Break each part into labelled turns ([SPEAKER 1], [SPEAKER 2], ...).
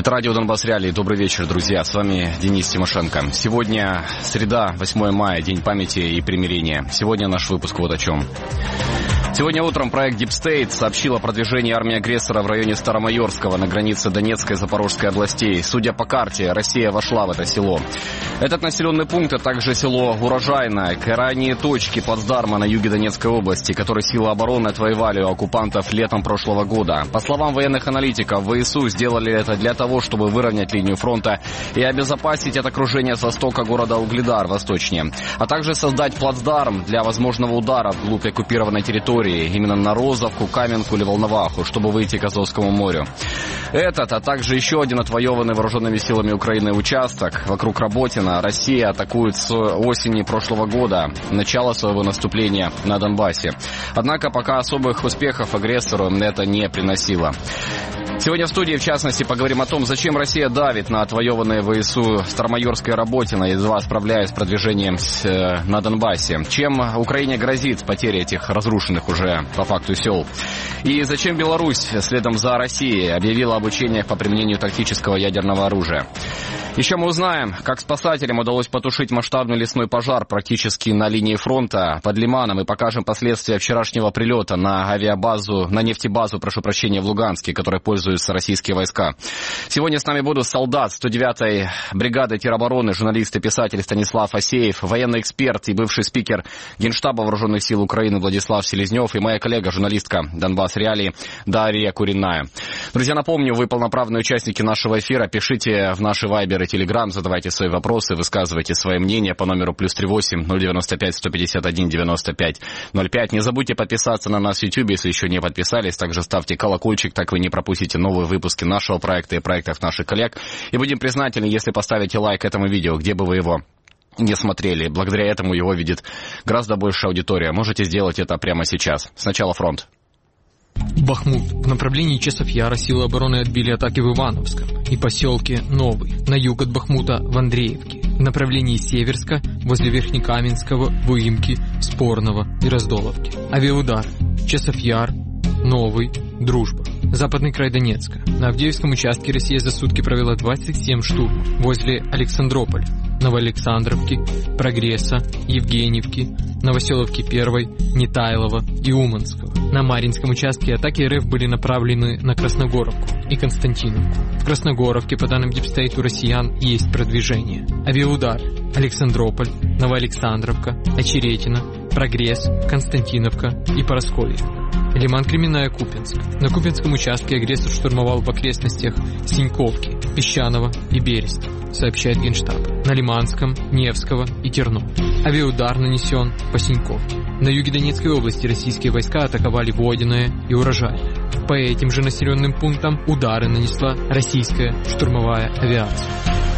[SPEAKER 1] Это радио Донбасс Реалии. Добрый вечер, друзья. С вами Денис Тимошенко. Сегодня среда, 8 мая, День памяти и примирения. Сегодня наш выпуск вот о чем. Сегодня утром проект Deep State сообщил о продвижении армии агрессора в районе Старомайорского на границе Донецкой и Запорожской областей. Судя по карте, Россия вошла в это село. Этот населенный пункт, а также село Урожайное, крайние точки плацдарма на юге Донецкой области, которые силы обороны отвоевали у оккупантов летом прошлого года. По словам военных аналитиков, ВСУ сделали это для того, чтобы выровнять линию фронта и обезопасить от окружения с востока города Угледар восточнее, а также создать плацдарм для возможного удара вглубь оккупированной территории, именно на Розовку, Каменку или Волноваху, чтобы выйти к Азовскому морю. Этот, а также еще один отвоеванный вооруженными силами Украины участок вокруг Работина Россия атакует с осени прошлого года, начало своего наступления на Донбассе. Однако пока особых успехов агрессору это не приносило. Сегодня в студии, в частности, поговорим о том, зачем Россия давит на отвоеванные ВСУ Старомайорское и Работино, едва справляясь с продвижением на Донбассе. Чем Украине грозит потеря этих разрушенных уже по факту сел? И зачем Беларусь, следом за Россией, объявила об учениях по применению тактического ядерного оружия? Еще мы узнаем, как спасателям удалось потушить масштабный лесной пожар практически на линии фронта под Лиманом, и покажем последствия вчерашнего прилета на авиабазу, на нефтебазу, в Луганске, которой пользуются российские войска. Сегодня с нами будут солдат 109-й бригады теробороны, журналист и писатель Станислав Асеев, военный эксперт и бывший спикер Генштаба Вооруженных сил Украины Владислав Селезнев и моя коллега, журналистка Донбасс Реалии Дарья Куриная. Друзья, напомню, вы полноправные участники нашего эфира. Пишите в наши вайберы, телеграм, задавайте свои вопросы, высказывайте свои мнения по номеру +38 095 151 95 05. Не забудьте подписаться на нас в YouTube, если еще не подписались. Также ставьте колокольчик, так вы не пропустите новые выпуски нашего проекта и проектов наших коллег. И будем признательны, если поставите лайк этому видео, где бы вы его не смотрели. Благодаря этому его видит гораздо больше аудитория. Можете сделать это прямо сейчас. Сначала фронт.
[SPEAKER 2] Бахмут. В направлении Часов Яра силы обороны отбили атаки в Ивановском и поселке Новый, на юг от Бахмута в Андреевке. В направлении Северска, возле Верхнекаменского, Выемки, Спорного и Раздоловки. Авиаудар. Часов Яр, Новый, Дружба. Западный край Донецка. На Авдеевском участке Россия за сутки провела 27 штурмов. Возле Александрополя, Новоалександровки, Прогресса, Евгеньевки, Новоселовки 1, Нетайлова и Уманского. На Маринском участке атаки РФ были направлены на Красногоровку и Константиновку. В Красногоровке, по данным Deep State, у россиян есть продвижение. Авиаудар. Александрополь, Новоалександровка, Очеретино, Прогресс, Константиновка и Парасковья. Лиман, Кременная, Купинск. На Купинском участке агрессор штурмовал в окрестностях Синьковки, Песчаного и Береста, сообщает Генштаб. На Лиманском, Невского и Тернов. Авиаудар нанесен по Синьковке. На юге Донецкой области российские войска атаковали Водяное и Урожайное. По этим же населенным пунктам удары нанесла российская штурмовая авиация.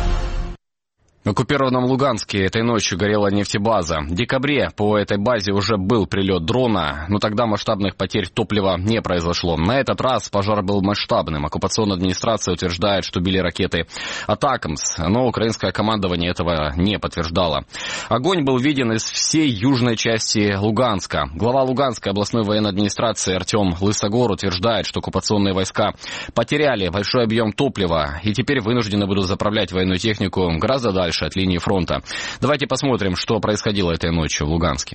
[SPEAKER 1] В оккупированном Луганске этой ночью горела нефтебаза. В декабре по этой базе уже был прилет дрона, но тогда масштабных потерь топлива не произошло. На этот раз пожар был масштабным. Оккупационная администрация утверждает, что били ракеты «Атакамс», но украинское командование этого не подтверждало. Огонь был виден из всей южной части Луганска. Глава Луганской областной военной администрации Артем Лысогор утверждает, что оккупационные войска потеряли большой объем топлива и теперь вынуждены будут заправлять военную технику гораздо дальше от линии фронта. Давайте посмотрим, что происходило этой ночью в Луганске.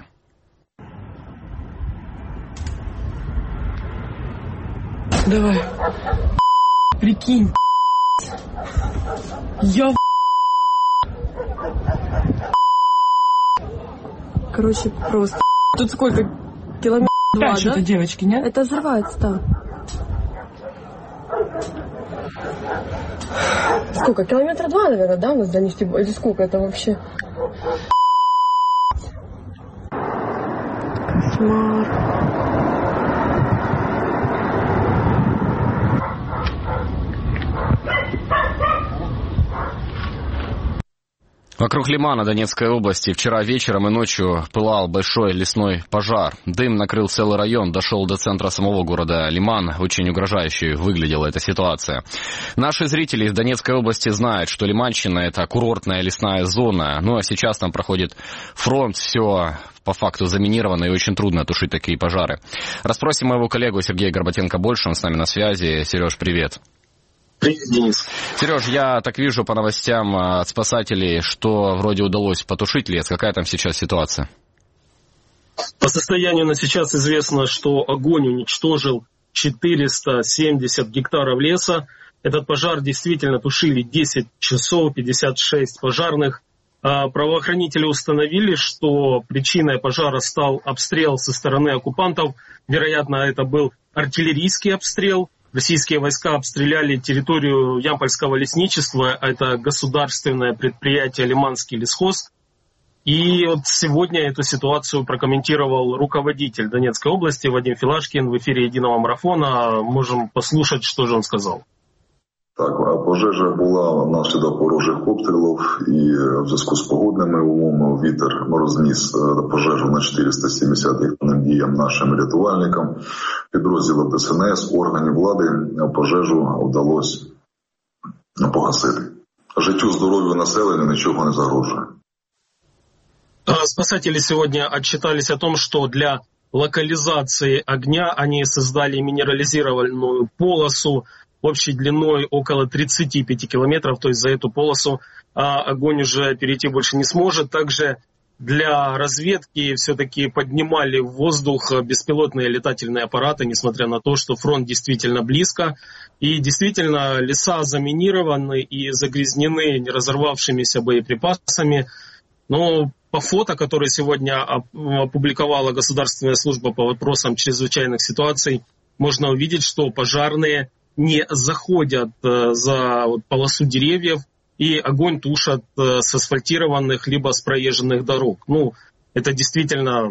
[SPEAKER 3] Давай. Прикинь. Я
[SPEAKER 4] Короче, просто. Тут сколько? Километров 2,
[SPEAKER 3] что-то,
[SPEAKER 4] да?
[SPEAKER 3] девочки, нет?
[SPEAKER 4] Это взрывается, да. Сколько? Километра 2, наверное, да, у нас до нефтебазы? Или сколько это вообще? Кошмар.
[SPEAKER 1] Вокруг Лимана Донецкой области вчера вечером и ночью пылал большой лесной пожар. Дым накрыл целый район, дошел до центра самого города Лиман. Очень угрожающе выглядела эта ситуация. Наши зрители из Донецкой области знают, что Лиманщина — это курортная лесная зона. Ну а сейчас там проходит фронт, все по факту заминировано и очень трудно тушить такие пожары. Расспросим моего коллегу Сергея Горбатенко больше, он с нами на связи. Сереж, привет.
[SPEAKER 5] Привет, Денис.
[SPEAKER 1] Сереж, я так вижу по новостям от спасателей, что вроде удалось потушить лес. Какая там сейчас ситуация?
[SPEAKER 5] По состоянию на сейчас известно, что огонь уничтожил 470 гектаров леса. Этот пожар действительно тушили 10 часов, 56 пожарных. Правоохранители установили, что причиной пожара стал обстрел со стороны оккупантов. Вероятно, это был артиллерийский обстрел. Российские войска обстреляли территорию Ямпольского лесничества. Это государственное предприятие «Лиманский лесхоз». И вот сегодня эту ситуацию прокомментировал руководитель Донецкой области Вадим Филашкин в эфире «Единого марафона». Можем послушать, что же он сказал.
[SPEAKER 6] Так, пожежа була внаслідок ворожих обстрілів і в зв'язку з погодними умовами вітер розніс пожежу на 470 гектарним діям нашим рятувальникам. Підрозділом ДСНС, органів влади пожежу вдалося погасити. Життю, здоров'ю населення нічого не загрожує.
[SPEAKER 5] Спасатели сегодня отчитались о том, что для локализации огня они создали минерализированную полосу общей длиной около 35 километров, то есть за эту полосу огонь уже перейти больше не сможет. Также для разведки все-таки поднимали в воздух беспилотные летательные аппараты, несмотря на то, что фронт действительно близко. И действительно леса заминированы и загрязнены неразорвавшимися боеприпасами. Но по фото, которые сегодня опубликовала Государственная служба по вопросам чрезвычайных ситуаций, можно увидеть, что пожарные не заходят за полосу деревьев и огонь тушат с асфальтированных либо с проезженных дорог. Это действительно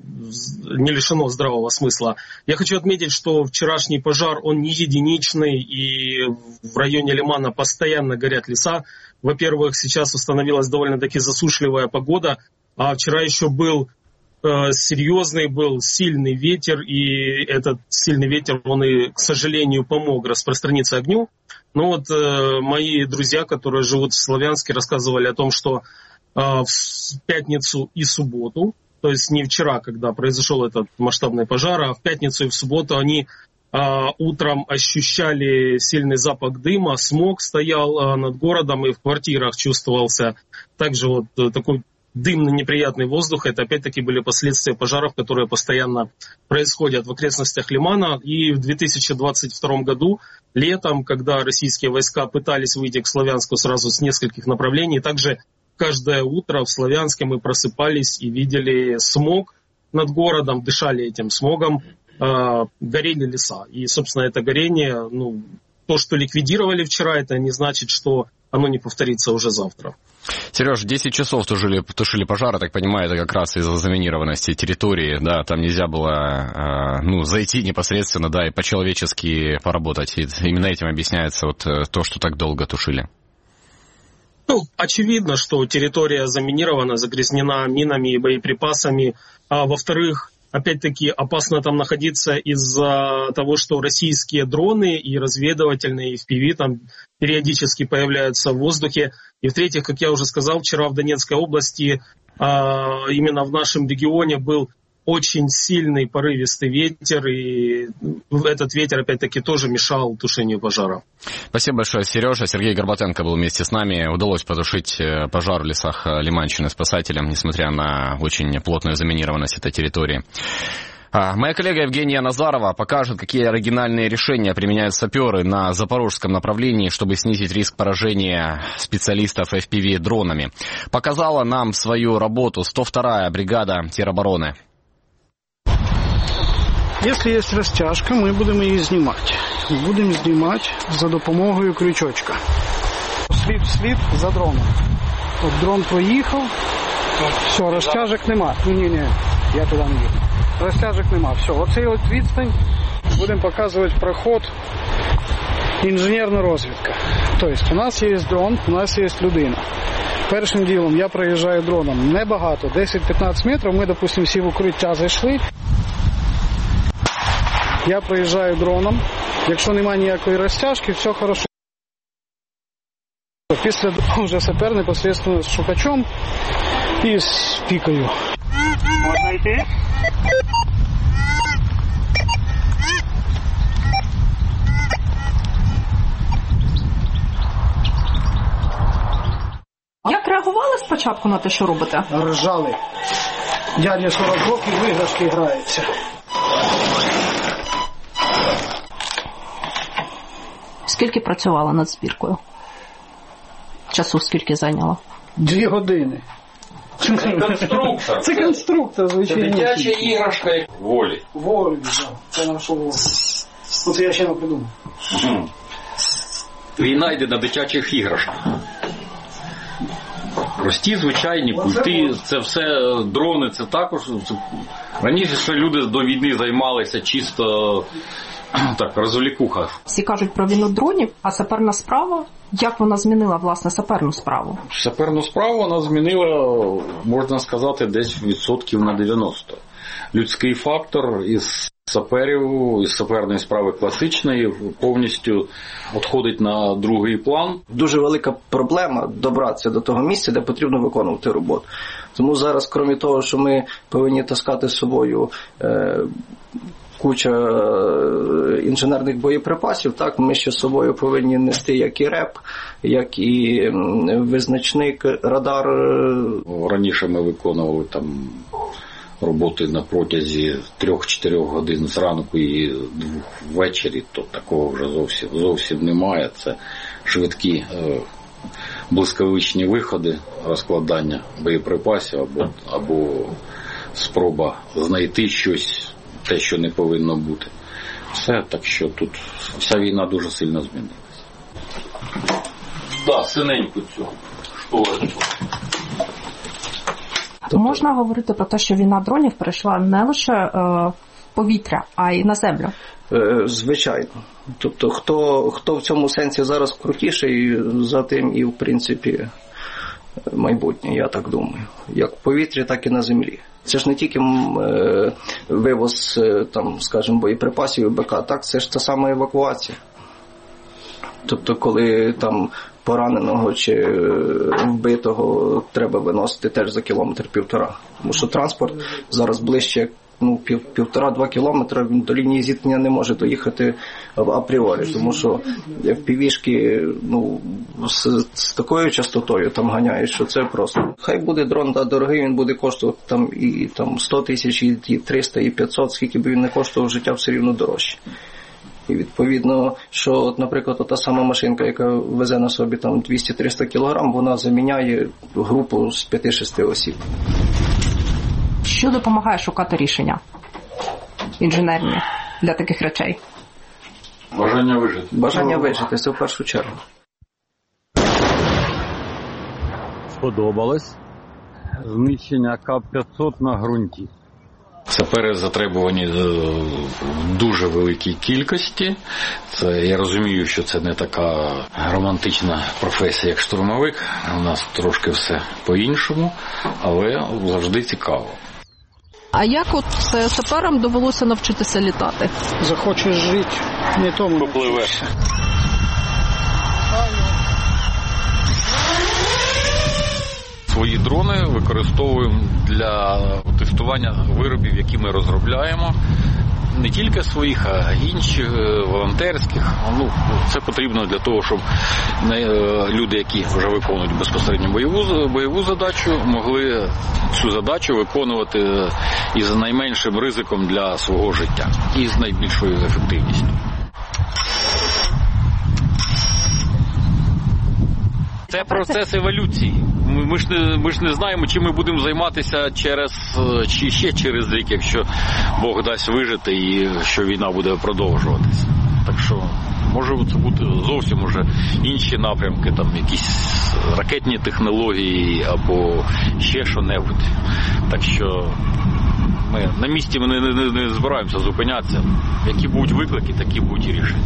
[SPEAKER 5] не лишено здравого смысла. Я хочу отметить, что вчерашний пожар, он не единичный, и в районе Лимана постоянно горят леса. Во-первых, сейчас установилась довольно-таки засушливая погода, а вчера еще был серьезный, был сильный ветер, и этот сильный ветер, он и, к сожалению, помог распространиться огню. Но вот мои друзья, которые живут в Славянске, рассказывали о том, что в пятницу и субботу, то есть не вчера, когда произошел этот масштабный пожар, а в пятницу и в субботу они утром ощущали сильный запах дыма, смог стоял над городом, и в квартирах чувствовался также вот такой дымный неприятный воздух. Это опять-таки были последствия пожаров, которые постоянно происходят в окрестностях Лимана. И в 2022 году, летом, когда российские войска пытались выйти к Славянску сразу с нескольких направлений, также каждое утро в Славянске мы просыпались и видели смог над городом, дышали этим смогом, горели леса. И, собственно, это горение, то, что ликвидировали вчера, это не значит, что оно не повторится уже завтра.
[SPEAKER 1] Сереж, 10 часов тушили пожар, я так понимаю, это как раз из-за заминированности территории, да, там нельзя было, зайти непосредственно, да, и по-человечески поработать. И именно этим объясняется вот то, что так долго тушили.
[SPEAKER 5] Очевидно, что территория заминирована, загрязнена минами и боеприпасами. А во-вторых, опять-таки, опасно там находиться из-за того, что российские дроны и разведывательные FPV там периодически появляются в воздухе. И в-третьих, как я уже сказал, вчера в Донецкой области, именно в нашем регионе был очень сильный порывистый ветер, и этот ветер, опять-таки, тоже мешал тушению пожара.
[SPEAKER 1] Спасибо большое, Сережа. Сергей Горбатенко был вместе с нами. Удалось потушить пожар в лесах Лиманщины спасателям, несмотря на очень плотную заминированность этой территории. Моя коллега Евгения Назарова покажет, какие оригинальные решения применяют саперы на запорожском направлении, чтобы снизить риск поражения специалистов FPV дронами. Показала нам свою работу 102-я бригада теробороны.
[SPEAKER 7] Если есть растяжка, мы будем ее снимать. Будем снимать за допомогою крючочка. Слід за дроном. От дрон проїхав, все, розтяжок нема. Ні, я туди не їду. Розтяжок нема. Все, оцей от відстань будемо показувати проход, інженерна розвідка. Тобто у нас є дрон, у нас є людина. Першим ділом я проїжджаю дроном небагато, 10-15 метрів, ми, допустимо, всі в укриття зайшли. Я проїжджаю дроном, якщо немає ніякої розтяжки, все хорошо. Після дрону вже сапер непосредственно з шукачом і з пікою. Можна йти?
[SPEAKER 8] спочатку на те, що робите?
[SPEAKER 7] Ржали. Дядя 40 років, в іграшки грається.
[SPEAKER 8] Скільки працювала над збіркою? Часу скільки зайняло?
[SPEAKER 7] 2 години.
[SPEAKER 1] Це конструктор.
[SPEAKER 7] Це конструктор, звичайно.
[SPEAKER 1] Це дитяча іграшка волі.
[SPEAKER 7] Волі, так. Це наша воля. Оце я ще не придумав.
[SPEAKER 1] Війна йде на дитячих іграшках. Прості, звичайні пульти, це все дрони, це також. Раніше ще люди до війни займалися чисто так, розвлікуха.
[SPEAKER 8] Всі кажуть про війну дронів, а саперна справа, як вона змінила, власне, саперну справу?
[SPEAKER 1] Саперну справу вона змінила, можна сказати, десь відсотків на 90. Людський фактор із саперів, із саперної справи класичної повністю відходить на другий план.
[SPEAKER 9] Дуже велика проблема добратися до того місця, де потрібно виконувати роботу. Тому зараз, крім того, що ми повинні таскати з собою куча інженерних боєприпасів, так, ми ще з собою повинні нести як і РЕП, як і визначник, радар.
[SPEAKER 1] Раніше ми виконували там роботи на протязі 3-4 годин зранку і 2 ввечері, то такого вже зовсім немає. Це швидкі блискавичні виходи, розкладання боєприпасів або спроба знайти щось, те, що не повинно бути. Все, так що тут вся війна дуже сильно змінилася. Так, синеньку цю шторочку.
[SPEAKER 8] Можна говорити про те, що війна дронів перейшла не лише в повітря, а й на землю?
[SPEAKER 9] Звичайно. Тобто, хто в цьому сенсі зараз крутіший, за тим і, в принципі, майбутнє, я так думаю. Як в повітрі, так і на землі. Це ж не тільки вивоз, там, скажімо, боєприпасів і БК, так, це ж та сама евакуація. Тобто, коли там пораненого чи вбитого треба виносити теж за 1-1,5 кілометра. Тому що транспорт зараз ближче 1,5-2 кілометри до лінії зіткнення не може доїхати апріорі. Тому що впівішки з такою частотою там ганяють, що це просто. Хай буде дрон дорогий, він буде коштувати там 100 тисяч, і 300, і 500, скільки б він не коштував, життя все рівно дорожче. І відповідно, що, от, наприклад, та сама машинка, яка везе на собі там 200-300 кілограм, вона заміняє групу з 5-6 осіб.
[SPEAKER 8] Що допомагає шукати рішення інженерні для таких речей?
[SPEAKER 1] Бажання вижити.
[SPEAKER 9] Бажання вижити, це в першу чергу.
[SPEAKER 10] Сподобалось знищення К-500 на ґрунті.
[SPEAKER 1] Сапери затребувані в дуже великій кількості. Я розумію, що це не така романтична професія, як штурмовик. У нас трошки все по-іншому, але завжди цікаво.
[SPEAKER 8] А як от саперам довелося навчитися літати?
[SPEAKER 7] Захочеш жити, не тому.
[SPEAKER 1] Попливеш. Свої дрони використовуємо для тестування виробів, які ми розробляємо. Не тільки своїх, а й інших, волонтерських. Це потрібно для того, щоб люди, які вже виконують безпосередньо бойову задачу, могли цю задачу виконувати із найменшим ризиком для свого життя і з найбільшою ефективністю. Це процес еволюції. Ми ж не знаємо, чим ми будемо займатися чи ще через рік, якщо Бог дасть вижити і що війна буде продовжуватися. Так що може це бути зовсім уже інші напрямки, там якісь ракетні технології або ще що-небудь. Так що ми на місці не збираємося зупинятися. Які будуть виклики, такі будуть і рішення.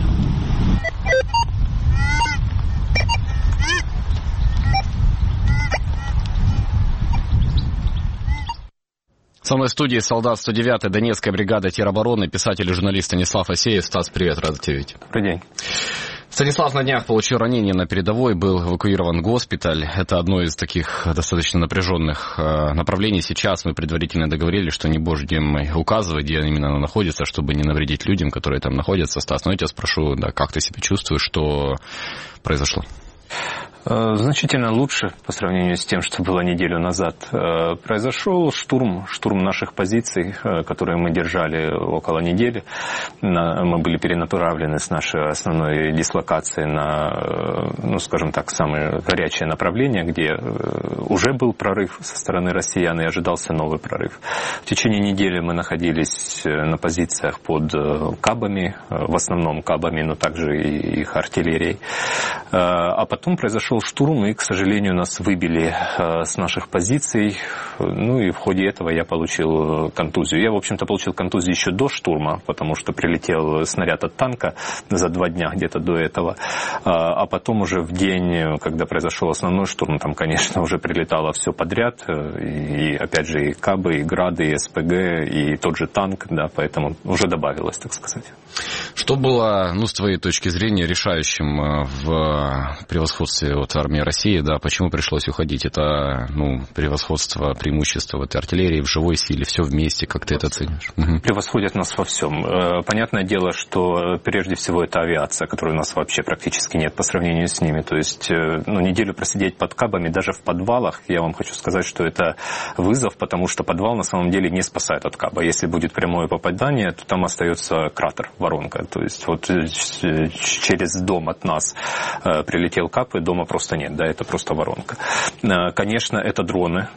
[SPEAKER 1] Со мной в студии солдат 109-й Донецкой бригады теробороны, писатель и журналист Станислав Асеев. Стас, привет, рад тебя видеть.
[SPEAKER 11] Добрый день.
[SPEAKER 1] Станислав на днях получил ранение на передовой, был эвакуирован в госпиталь. Это одно из таких достаточно напряженных направлений. Сейчас мы предварительно договорились, что не будем указывать, где именно оно находится, чтобы не навредить людям, которые там находятся. Стас, я тебя спрошу, как ты себя чувствуешь, что произошло?
[SPEAKER 11] Значительно лучше по сравнению с тем, что было неделю назад. Произошел штурм наших позиций, которые мы держали около недели. Мы были перенаправлены с нашей основной дислокации на, ну, скажем так, самое горячее направление, где уже был прорыв со стороны россиян и ожидался новый прорыв. В течение недели мы находились на позициях под кабами, в основном кабами, но также и их артиллерией. А потом произошел штурм, и, к сожалению, нас выбили с наших позиций. Ну и в ходе этого я получил контузию. Я, в общем-то, получил контузию еще до штурма, потому что прилетел снаряд от танка за 2 дня где-то до этого. А потом уже в день, когда произошел основной штурм, там, конечно, уже прилетало все подряд. И, опять же, и кабы, и грады, и СПГ, и тот же танк, да, поэтому уже добавилось, так сказать.
[SPEAKER 1] Что было, ну, с твоей точки зрения, решающим в превосходстве от армии России, да, почему пришлось уходить? Это, ну, превосходство, преимущество в этой артиллерии, в живой силе, все вместе, как ты это оцениваешь?
[SPEAKER 11] Превосходят нас во всем. Понятное дело, что прежде всего это авиация, которой у нас вообще практически нет по сравнению с ними. То есть, ну, неделю просидеть под кабами, даже в подвалах, я вам хочу сказать, что это вызов, потому что подвал на самом деле не спасает от каба. Если будет прямое попадание, то там остается кратер, воронка. То есть вот через дом от нас прилетел кап, и дома просто нет, да, это просто воронка. Конечно, это дроны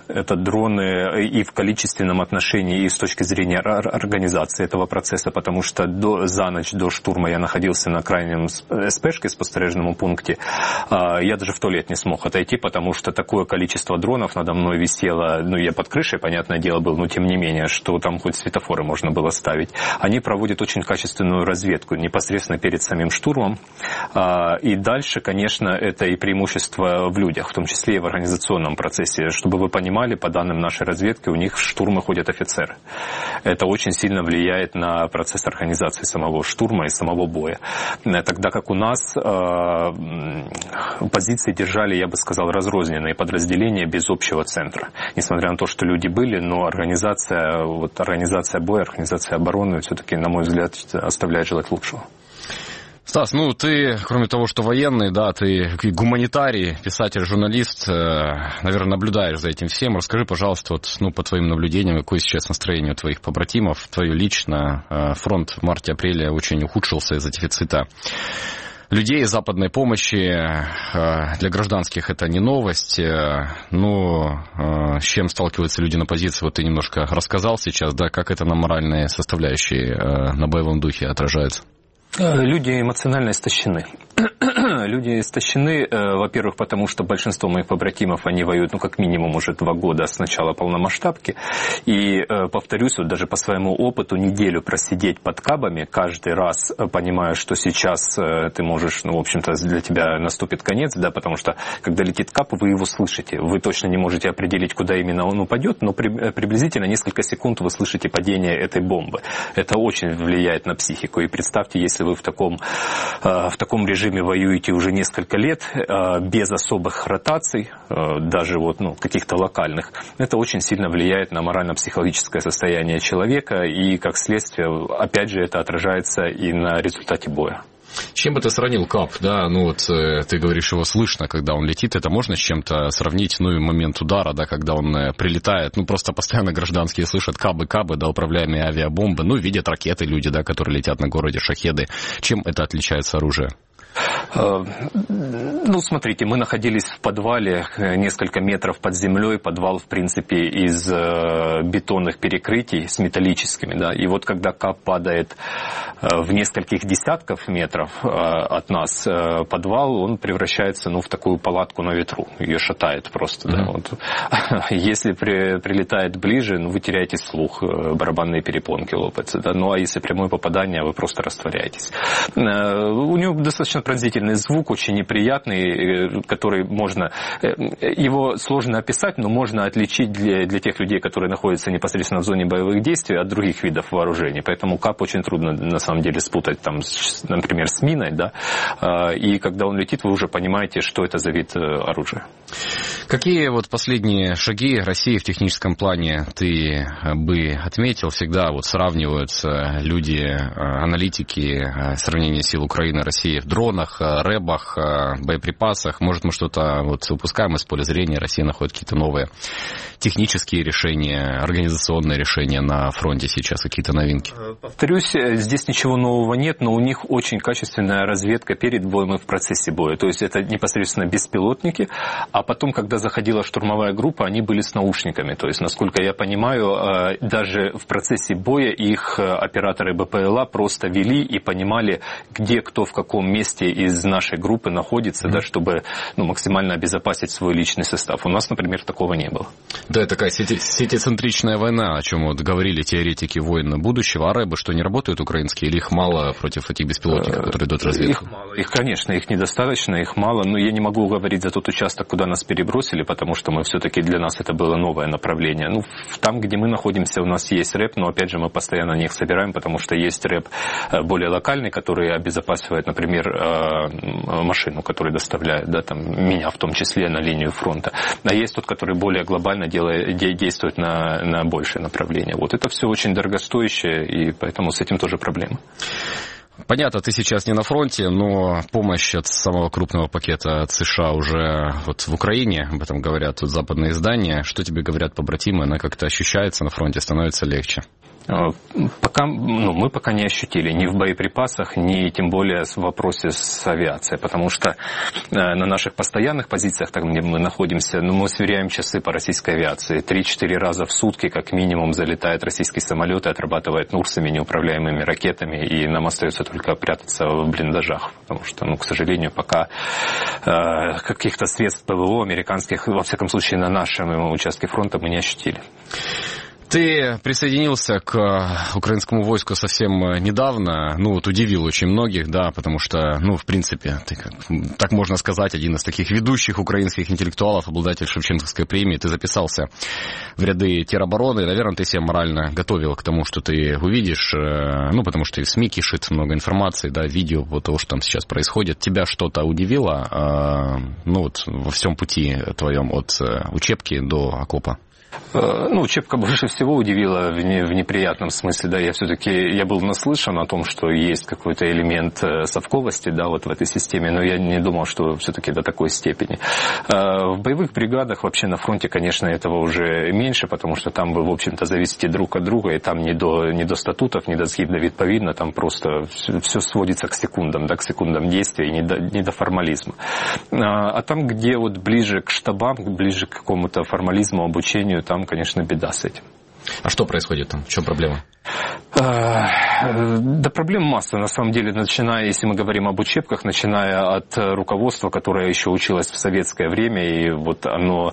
[SPEAKER 11] и в количественном отношении, и с точки зрения организации этого процесса, потому что за ночь до штурма я находился на крайнем СПшке, спостережном пункте. Я даже в туалет не смог отойти, потому что такое количество дронов надо мной висело, ну, я под крышей, понятное дело, был, но тем не менее, что там хоть светофоры можно было ставить. Они проводят очень качественную разведку непосредственно перед самим штурмом. И дальше, конечно, это и преимущество в людях, в том числе и в организационном процессе. Чтобы вы понимали, по данным нашей разведки, у них в штурмы ходят офицеры. Это очень сильно влияет на процесс организации самого штурма и самого боя. Тогда как у нас позиции держали, я бы сказал, разрозненные подразделения без общего центра. Несмотря на то, что люди были, но организация боя, организация обороны все-таки, на мой взгляд, оставляет желать лучшего.
[SPEAKER 1] Стас, ну ты, кроме того, что военный, да, ты гуманитарий, писатель, журналист, наверное, наблюдаешь за этим всем. Расскажи, пожалуйста, вот, ну, по твоим наблюдениям, какое сейчас настроение у твоих побратимов, твое лично. Фронт в марте-апреле очень ухудшился из-за дефицита людей, западной помощи. Для гражданских это не новость. Но с чем сталкиваются люди на позиции, вот ты немножко рассказал сейчас, да, как это на моральные составляющие, на боевом духе отражается?
[SPEAKER 11] Люди эмоционально истощены. Люди истощены, во-первых, потому что большинство моих побратимов, они воюют, ну, как минимум уже 2 года с начала полномасштабки. И, повторюсь, вот даже по своему опыту, неделю просидеть под кабами, каждый раз понимая, что сейчас ты можешь, ну, в общем-то, для тебя наступит конец, да, потому что, когда летит кап, вы его слышите. Вы точно не можете определить, куда именно он упадет, но приблизительно несколько секунд вы слышите падение этой бомбы. Это очень влияет на психику. И представьте, если вы в таком режиме воюете уже несколько лет, без особых ротаций, даже вот, ну, каких-то локальных, это очень сильно влияет на морально-психологическое состояние человека, и, как следствие, опять же, это отражается и на результате боя.
[SPEAKER 1] С чем бы ты сравнил КАП, да, ну вот ты говоришь, его слышно, когда он летит, это можно с чем-то сравнить, ну и момент удара, да, когда он прилетает, ну просто постоянно гражданские слышат кабы, да, управляемые авиабомбы, ну видят ракеты люди, да, которые летят на городе, шахеды. Чем это отличается оружие?
[SPEAKER 11] Ну, смотрите, мы находились в подвале несколько метров под землей. Подвал, в принципе, из бетонных перекрытий с металлическими, да. И вот когда кап падает в нескольких десятков метров от нас, подвал, он превращается, ну, в такую палатку на ветру. Ее шатает просто, да. Вот. Если прилетает ближе, ну, вы теряете слух, барабанные перепонки лопаются, да. Ну, а если прямое попадание, вы просто растворяетесь. У него достаточно пронзительный звук, очень неприятный, который можно... Его сложно описать, но можно отличить для тех людей, которые находятся непосредственно в зоне боевых действий, от других видов вооружений. Поэтому КАП очень трудно, на самом деле, спутать, там, например, с миной, да. И когда он летит, вы уже понимаете, что это за вид оружия.
[SPEAKER 1] Какие вот последние шаги России в техническом плане ты бы отметил? Всегда вот сравниваются люди, аналитики, сравнение сил Украины и России в дронах, дронах, рэбах, боеприпасах. Может, мы что-то вот упускаем из поля зрения, Россия находит какие-то новые технические решения, организационные решения на фронте сейчас, какие-то новинки?
[SPEAKER 11] Повторюсь, здесь ничего нового нет, но у них очень качественная разведка перед боем и в процессе боя. То есть это непосредственно беспилотники, а потом, когда заходила штурмовая группа, они были с наушниками. То есть, насколько я понимаю, даже в процессе боя их операторы БПЛА просто вели и понимали, где кто в каком месте из нашей группы находится, да, чтобы максимально обезопасить свой личный состав. У нас, например, такого не было.
[SPEAKER 1] Да, это такая сетицентричная война, о чем вот говорили теоретики войн будущего. А рэбы что, не работают украинские, или их мало против этих беспилотников, которые идут в разведку?
[SPEAKER 11] Их мало, конечно, их недостаточно, их мало, но я не могу говорить за тот участок, куда нас перебросили, потому что мы все-таки, для нас это было новое направление. Там, где мы находимся, у нас есть рэб, но опять же мы постоянно на них собираем, потому что есть рэб более локальный, который обезопасивает, например, машину, которую доставляет, да, там, меня в том числе на линию фронта. А есть тот, который более глобально действует на большее направление. Вот это все очень дорогостоящее, и поэтому с этим тоже проблема.
[SPEAKER 1] Понятно, ты сейчас не на фронте, но помощь от самого крупного пакета от США уже вот в Украине, об этом говорят тут западные издания. Что тебе говорят побратимы? Она как-то ощущается на фронте, становится легче?
[SPEAKER 11] Мы пока не ощутили ни в боеприпасах, ни тем более в вопросе с авиацией, потому что на наших постоянных позициях, там, где мы находимся, мы сверяем часы по российской авиации. 3-4 раза в сутки, как минимум, залетает российский самолет и отрабатывает Нурсами, неуправляемыми ракетами, и нам остается только прятаться в блиндажах, потому что, к сожалению, пока каких-то средств ПВО американских, во всяком случае, на нашем участке фронта мы не ощутили.
[SPEAKER 1] Ты присоединился к украинскому войску совсем недавно, удивил очень многих, да, потому что, в принципе, ты, так можно сказать, один из таких ведущих украинских интеллектуалов, обладатель Шевченковской премии, ты записался в ряды теробороны, наверное, ты себя морально готовил к тому, что ты увидишь, потому что и в СМИ кишит много информации, да, видео, вот того, что там сейчас происходит. Тебя что-то удивило, во всем пути твоем от учебки до окопа?
[SPEAKER 11] Учебка больше всего удивила в неприятном смысле, да, я был наслышан о том, что есть какой-то элемент совковости, да, вот в этой системе, но я не думал, что все-таки до такой степени. В боевых бригадах вообще на фронте, конечно, этого уже меньше, потому что там вы, в общем-то, зависите друг от друга, и там не до статутов, не до сгибов, видно, там просто все сводится к секундам, да, к секундам действия, и не до формализма. А там, где вот ближе к штабам, ближе к какому-то формализму, обучению, там, конечно, беда с этим.
[SPEAKER 1] А что происходит там? В чем проблема?
[SPEAKER 11] Да проблем масса, на самом деле, если мы говорим об учебках, начиная от руководства, которое еще училось в советское время, и вот оно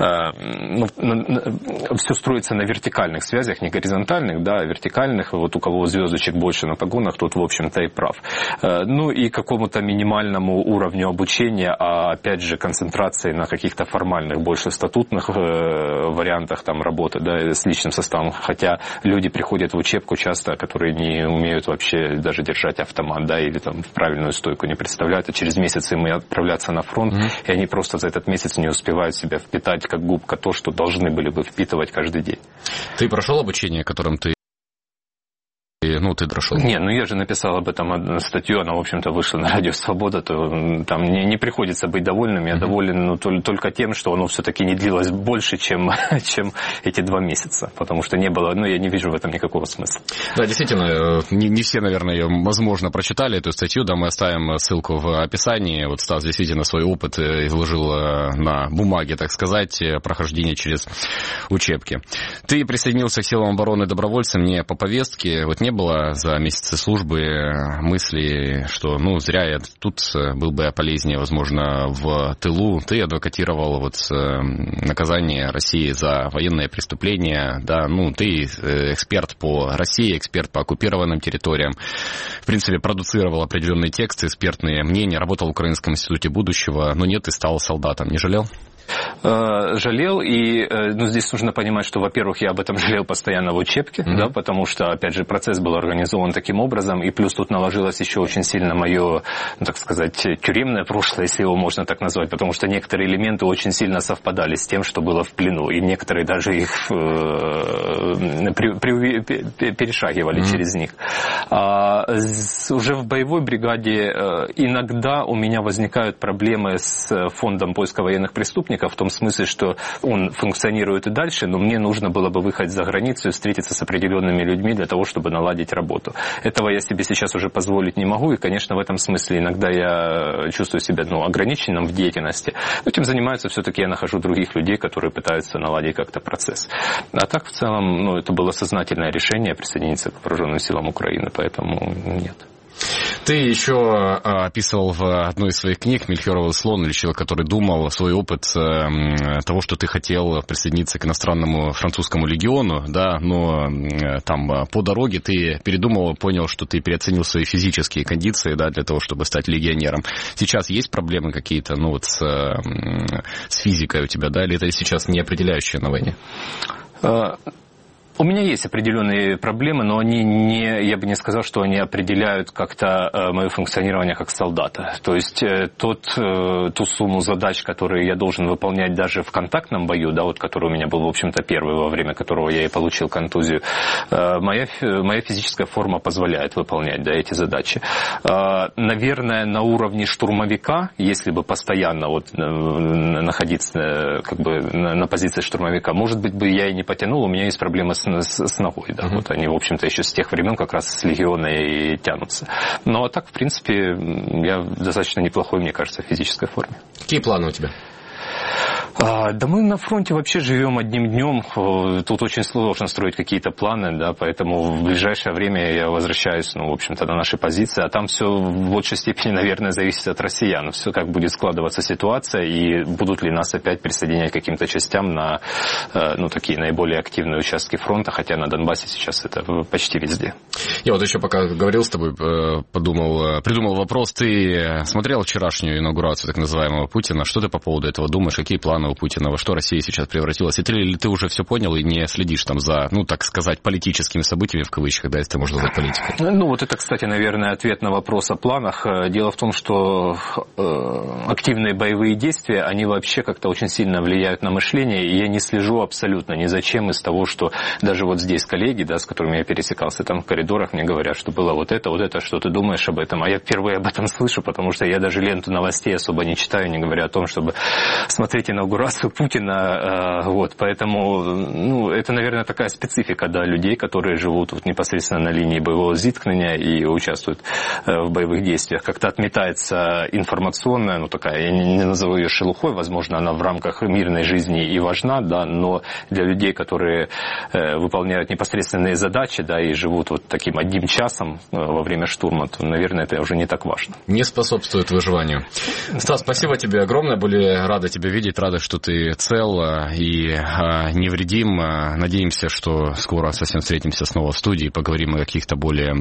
[SPEAKER 11] все строится на вертикальных связях, не горизонтальных, да, а вертикальных, вот у кого звездочек больше на погонах, тот, в общем-то, и прав. И какому-то минимальному уровню обучения, а опять же концентрации на каких-то формальных, больше статутных вариантах там работы, да, с личным составом, хотя люди приходят в учебку часто, которые не умеют вообще даже держать автомат, да, или там в правильную стойку не представляют, а через месяц им отправляться на фронт, и они просто за этот месяц не успевают себя впитать как губка то, что должны были бы впитывать каждый день.
[SPEAKER 1] Ты прошел обучение, которым ты прошел?
[SPEAKER 11] Не, я же написал об этом статью, она, в общем-то, вышла на Радио Свобода, то там не приходится быть довольным, я доволен только тем, что оно все-таки не длилось больше, чем эти 2 месяца, потому что не было, я не вижу в этом никакого смысла.
[SPEAKER 1] Да, действительно, не все, наверное, ее, возможно, прочитали, эту статью, да, мы оставим ссылку в описании, вот Стас действительно свой опыт изложил на бумаге, так сказать, прохождение через учебки. Ты присоединился к силам обороны добровольцем не по повестке, вот не было за месяцы службы мысли, что, зря я тут был бы полезнее, возможно, в тылу. Ты адвокатировал наказание России за военные преступления, да, ты эксперт по России, эксперт по оккупированным территориям. В принципе, продуцировал определенные тексты, экспертные мнения, работал в Украинском институте будущего, но нет, ты стал солдатом. Не жалел?
[SPEAKER 11] Жалел, и здесь нужно понимать, что, во-первых, я об этом жалел постоянно в учебке, да, потому что, опять же, процесс был организован таким образом, и плюс тут наложилось еще очень сильно мое, так сказать, тюремное прошлое, если его можно так назвать, потому что некоторые элементы очень сильно совпадали с тем, что было в плену, и некоторые даже их перешагивали через них. Уже в боевой бригаде иногда у меня возникают проблемы с фондом поиска военных преступников, в том смысле, что он функционирует и дальше, но мне нужно было бы выехать за границу и встретиться с определенными людьми для того, чтобы наладить работу. Этого я себе сейчас уже позволить не могу, и, конечно, в этом смысле иногда я чувствую себя ограниченным в деятельности. Но этим занимаются все-таки, я нахожу других людей, которые пытаются наладить как-то процесс. А так, в целом, это было сознательное решение присоединиться к вооруженным силам Украины, поэтому нет.
[SPEAKER 1] Ты еще описывал в одной из своих книг «Мельхиоровый слон», или человек, который думал, свой опыт того, что ты хотел присоединиться к иностранному французскому легиону, да, но там по дороге ты передумал, понял, что ты переоценил свои физические кондиции, да, для того, чтобы стать легионером. Сейчас есть проблемы какие-то, с физикой у тебя, да, или это сейчас не определяющее на войне?
[SPEAKER 11] У меня есть определенные проблемы, но они я бы не сказал, что они определяют как-то мое функционирование как солдата. То есть ту сумму задач, которые я должен выполнять даже в контактном бою, да, который у меня был, в общем-то, первый, во время которого я и получил контузию, моя физическая форма позволяет выполнять, да, эти задачи. Наверное, на уровне штурмовика, если бы постоянно находиться на позиции штурмовика, может быть, бы я и не потянул, у меня есть проблемы с ногой, да, они, в общем-то, еще с тех времен как раз с легиона и тянутся. Но так, в принципе, я достаточно неплохой, мне кажется, в физической форме.
[SPEAKER 1] Какие планы у тебя?
[SPEAKER 11] Да мы на фронте вообще живем одним днем. Тут очень сложно строить какие-то планы, да, поэтому в ближайшее время я возвращаюсь, в общем-то, на наши позиции, а там все в большей степени, наверное, зависит от россиян. Все, как будет складываться ситуация, и будут ли нас опять присоединять к каким-то частям на, такие наиболее активные участки фронта, хотя на Донбассе сейчас это почти везде.
[SPEAKER 1] Я еще пока говорил с тобой, придумал вопрос. Ты смотрел вчерашнюю инаугурацию так называемого Путина? Что ты по поводу этого думаешь? Какие планы у Путина? Во что Россия сейчас превратилась? Или ты уже все понял и не следишь там за, так сказать, политическими событиями, в кавычках, да, если это можно назвать политикой?
[SPEAKER 11] Это, кстати, наверное, ответ на вопрос о планах. Дело в том, что активные боевые действия, они вообще как-то очень сильно влияют на мышление, и я не слежу абсолютно ни за чем из того, что даже здесь коллеги, да, с которыми я пересекался там в коридорах, мне говорят, что было вот это, что ты думаешь об этом? А я впервые об этом слышу, потому что я даже ленту новостей особо не читаю, не говоря о том, чтобы смотреть инаугурацию Путина, поэтому, это, наверное, такая специфика, да, людей, которые живут непосредственно на линии боевого зиткнения и участвуют в боевых действиях. Как-то отметается информационная, такая, я не назову ее шелухой, возможно, она в рамках мирной жизни и важна, да, но для людей, которые выполняют непосредственные задачи, да, и живут таким одним часом во время штурма, то, наверное, это уже не так важно.
[SPEAKER 1] Не способствует выживанию. Стас, спасибо тебе огромное, были рады тебя видеть, рады, что ты цел и невредим. Надеемся, что скоро совсем встретимся снова в студии, поговорим о каких-то более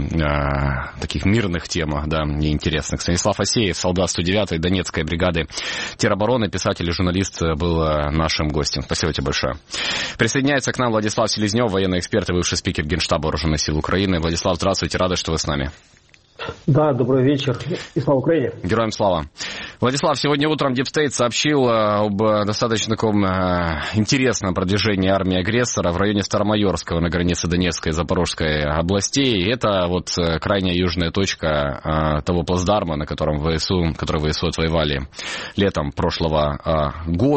[SPEAKER 1] таких мирных темах, да, и интересных. Станислав Асеев, солдат 109-й Донецкой бригады теробороны, писатель и журналист, был нашим гостем. Спасибо тебе большое. Присоединяется к нам Владислав Селезнев, военный эксперт и бывший спикер Генштаба Вооруженных сил Украины. Владислав, здравствуйте, рады, что вы с нами.
[SPEAKER 12] Да, добрый вечер. И слава Украине.
[SPEAKER 1] Героям слава. Владислав, сегодня утром Deep State сообщил об достаточно таком интересном продвижении армии агрессора в районе Старомайорского на границе Донецкой и Запорожской областей. Это крайняя южная точка того плацдарма, на котором который ВСУ отвоевали летом прошлого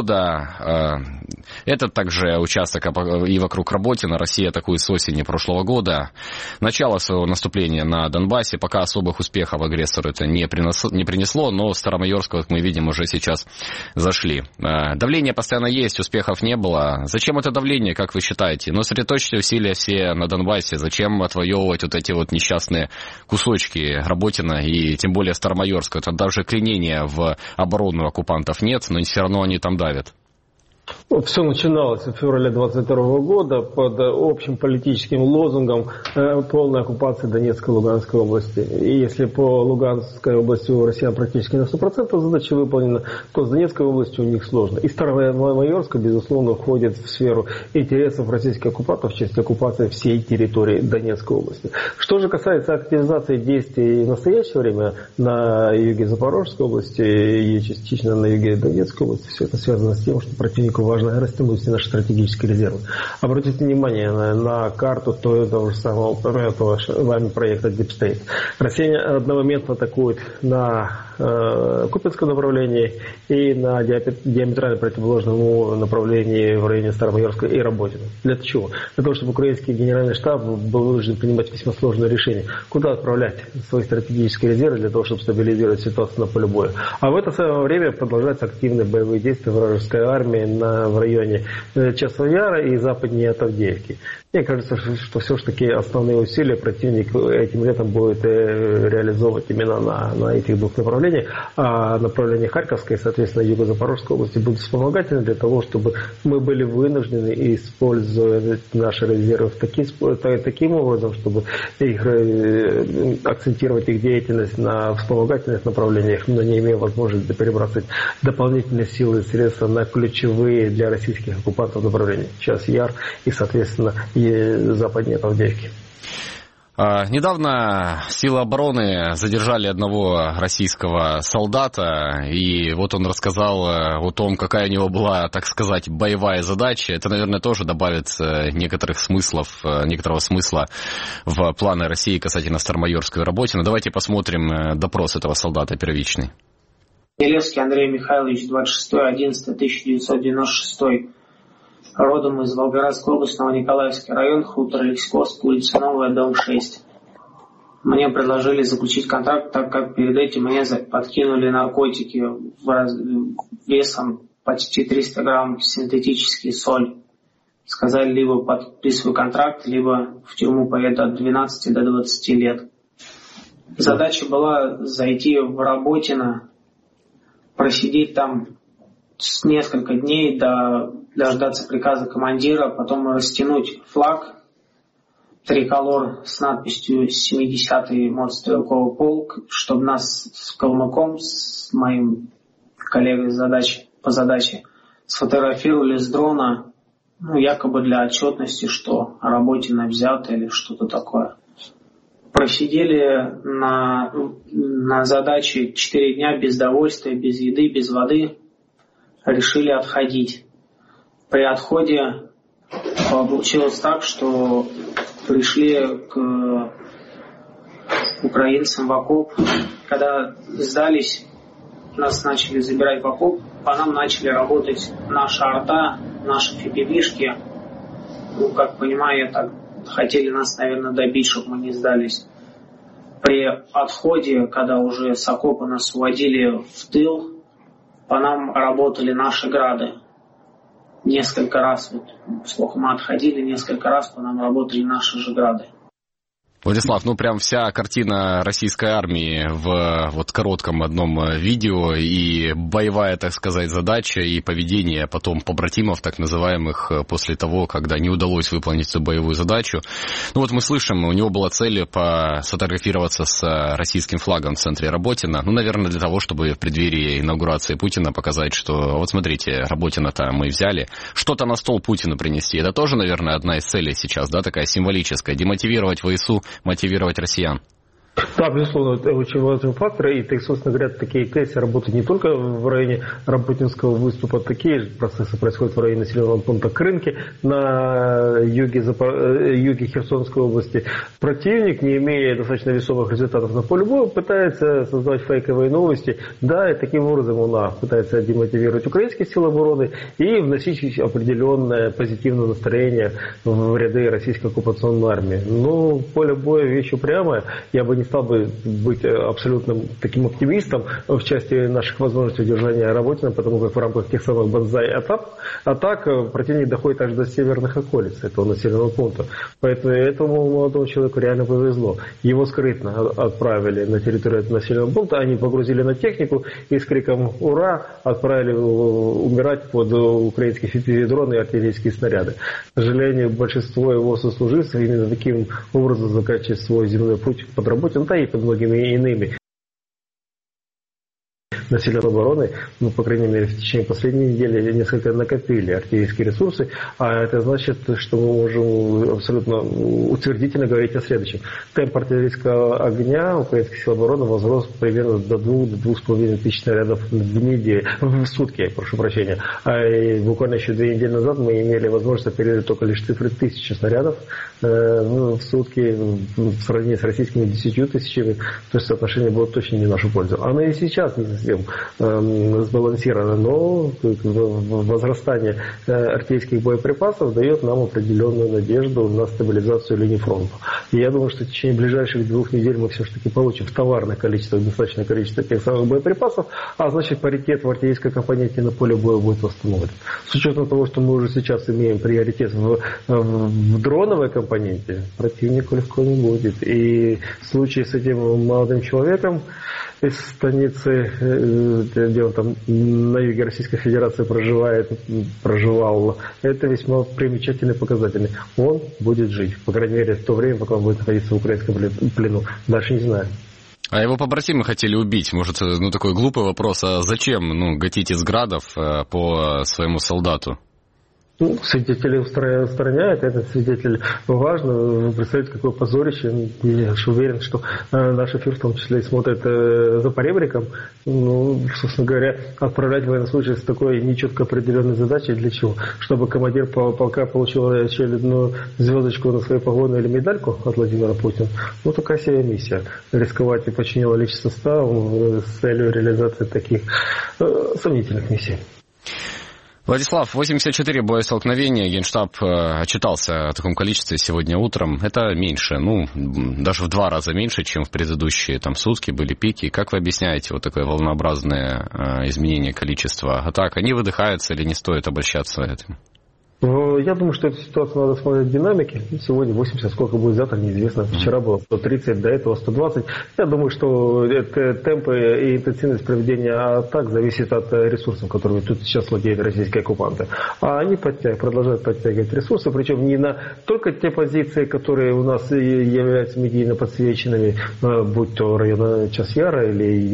[SPEAKER 1] года. Это также участок и вокруг Работина. Россия атакует с осени прошлого года. Начало своего наступления на Донбассе. Пока особых успехов агрессору это не принесло, но Старомайорского, как мы видим, уже сейчас зашли. Давление постоянно есть, успехов не было. Зачем это давление, как вы считаете? Но сосредоточьте усилия все на Донбассе. Зачем отвоевывать эти несчастные кусочки Работина и тем более Старомайорска? Там даже клинения в оборону оккупантов нет, но все равно они там давят.
[SPEAKER 12] Все начиналось в феврале 22 года под общим политическим лозунгом полной оккупации Донецкой и Луганской области. И если по Луганской области у россиян практически на 100% задача выполнена, то с Донецкой областью у них сложно. И Старомайорска, безусловно, входит в сферу интересов российских оккупантов в части оккупации всей территории Донецкой области. Что же касается активизации действий в настоящее время на юге Запорожской области и частично на юге Донецкой области, все это связано с тем, что противнику важно растянуть все наши стратегические резервы. Обратите внимание на карту того же самого упомянутого вами проекта Deep State. Россия одномоментно атакует на Купинском направлении и на диаметрально противоположном направлении в районе Старомайорска и Работино. Для чего? Для того, чтобы украинский генеральный штаб был вынужден принимать весьма сложное решение. Куда отправлять свои стратегические резервы для того, чтобы стабилизировать ситуацию на поле боя. А в это самое время продолжаются активные боевые действия вражеской армии в районе Часового Яра и западнее от Авдеевки. Мне кажется, что все-таки основные усилия противник этим летом будет реализовывать именно на этих двух направлениях, а направление Харьковской и, соответственно, Юго-Запорожской области будут вспомогательны для того, чтобы мы были вынуждены использовать наши резервы таким образом, чтобы акцентировать их деятельность на вспомогательных направлениях, но не имея возможности перебрасывать дополнительные силы и средства на ключевые для российских оккупантов направления. Час Яр и, соответственно, западнее от Авдеевки.
[SPEAKER 1] Недавно силы обороны задержали одного российского солдата, и вот он рассказал о том, какая у него была, так сказать, боевая задача. Это, наверное, тоже добавит некоторого смысла в планы России касательно Старомайорской и Работино. Давайте посмотрим допрос этого солдата первичный.
[SPEAKER 13] Елевский Андрей Михайлович, 26.11.1996, родом из Волгоградской области, Новониколаевский район, хутор Лексикос, улица Новая, дом 6. Мне предложили заключить контракт, так как перед этим мне подкинули наркотики весом почти 300 грамм синтетический соль. Сказали, либо подписываю контракт, либо в тюрьму поеду от 12 до 20 лет. Задача была зайти в Работино, просидеть там с несколько дней, дождаться приказа командира, потом растянуть флаг триколор с надписью 70-й мотострелковый полк, чтобы нас с Калмыком, с моим коллегой по задаче, сфотографировали с дрона, якобы для отчетности, что Работино взято или что-то такое. Просидели на задаче 4 дня без довольствия, без еды, без воды. Решили отходить. При отходе получилось так, что пришли к украинцам в окоп. Когда сдались, нас начали забирать в окоп, по нам начали работать наша арта, наши фипибишки. Как понимаю, хотели нас, наверное, добить, чтобы мы не сдались. При отходе, когда уже с окопа нас уводили в тыл, по нам работали наши грады. Несколько раз, сколько мы отходили, несколько раз по нам работали наши же грады.
[SPEAKER 1] Владислав, прям вся картина российской армии в коротком одном видео, и боевая, так сказать, задача, и поведение потом побратимов, так называемых, после того, когда не удалось выполнить свою боевую задачу. Мы слышим, у него была цель сфотографироваться с российским флагом в центре Работино, наверное, для того, чтобы в преддверии инаугурации Путина показать, что вот смотрите, Работино-то мы взяли, что-то на стол Путину принести. Это тоже, наверное, одна из целей сейчас, да, такая символическая, демотивировать ВСУ, мотивировать россиян.
[SPEAKER 12] Да, безусловно, это очень важный фактор. И, собственно говоря, такие кейсы работают не только в районе Работинского выступа. Такие же процессы происходят в районе населенного пункта Крынки на юге Херсонской области. Противник, не имея достаточно весомых результатов на поле боя, пытается создавать фейковые новости. Да, и таким образом он пытается демотивировать украинские силы обороны и вносить определенное позитивное настроение в ряды российской оккупационной армии. Но поле боя вещь упрямая. Я бы не не стал бы быть абсолютным таким оптимистом в части наших возможностей удержания Работина, потому как в рамках тех самых банзай-атак противник доходит аж до северных околиц этого населенного пункта. Поэтому этому молодому человеку реально повезло. Его скрытно отправили на территорию этого населенного пункта, они погрузили на технику и с криком «Ура!» отправили умирать под украинские FPV-дроны и артиллерийские снаряды. К сожалению, большинство его сослуживцев именно таким образом заканчивает свой земной путь под работой, да и под многими иными населенной обороны, по крайней мере, в течение последней недели несколько накопили артиллерийские ресурсы, а это значит, что мы можем абсолютно утвердительно говорить о следующем. Темп артиллерийского огня украинских сил обороны возрос примерно до 2-2,5 тысяч снарядов в сутки, прошу прощения. А буквально еще 2 недели назад мы имели возможность оперировать только лишь цифры 1000 снарядов в сутки в сравнении с российскими 10 тысячами, то есть соотношение было точно не в нашу пользу. Оно и сейчас не совсем сбалансировано, но возрастание артиллерийских боеприпасов дает нам определенную надежду на стабилизацию линии фронта. И я думаю, что в течение ближайших 2 недель мы все-таки получим в товарное количество, достаточное количество тех самых боеприпасов, а значит паритет в артиллерийской компоненте на поле боя будет восстановлен. С учетом того, что мы уже сейчас имеем приоритет в дроновой компоненте, противнику легко не будет. И в случае с этим молодым человеком из станицы, где он там на юге Российской Федерации проживал, это весьма примечательный показатель. Он будет жить, по крайней мере, в то время, пока он будет находиться в украинском плену. Дальше не знаю.
[SPEAKER 1] А его побратимы хотели убить. Может, такой глупый вопрос, а зачем гатить из градов по своему солдату?
[SPEAKER 12] Свидетели устраняют, этот свидетель важно. Вы представляете, какое позорище. Я уверен, что наш эфир в том числе и смотрит за поребриком. Собственно говоря, отправлять военнослужащих с такой нечетко определенной задачей для чего? Чтобы командир полка получил очередную звездочку на свою погону или медальку от Владимира Путина. Такая себе миссия. Рисковать и подчинила личный состав с целью реализации таких сомнительных миссий.
[SPEAKER 1] Владислав, 84 боестолкновения, Генштаб отчитался о таком количестве сегодня утром. Это меньше, даже в 2 раза меньше, чем в предыдущие сутки были пики. Как вы объясняете такое волнообразное изменение количества атак? Они выдыхаются или не стоит обольщаться этим?
[SPEAKER 12] Я думаю, что эту ситуацию надо смотреть в динамике. Сегодня 80, сколько будет завтра, неизвестно. Вчера было 130, до этого 120. Я думаю, что темпы и интенсивность проведения атак зависит от ресурсов, которыми тут сейчас владеют российские оккупанты. А они продолжают подтягивать ресурсы, причем не на только те позиции, которые у нас являются медийно подсвеченными, будь то район Час-Яра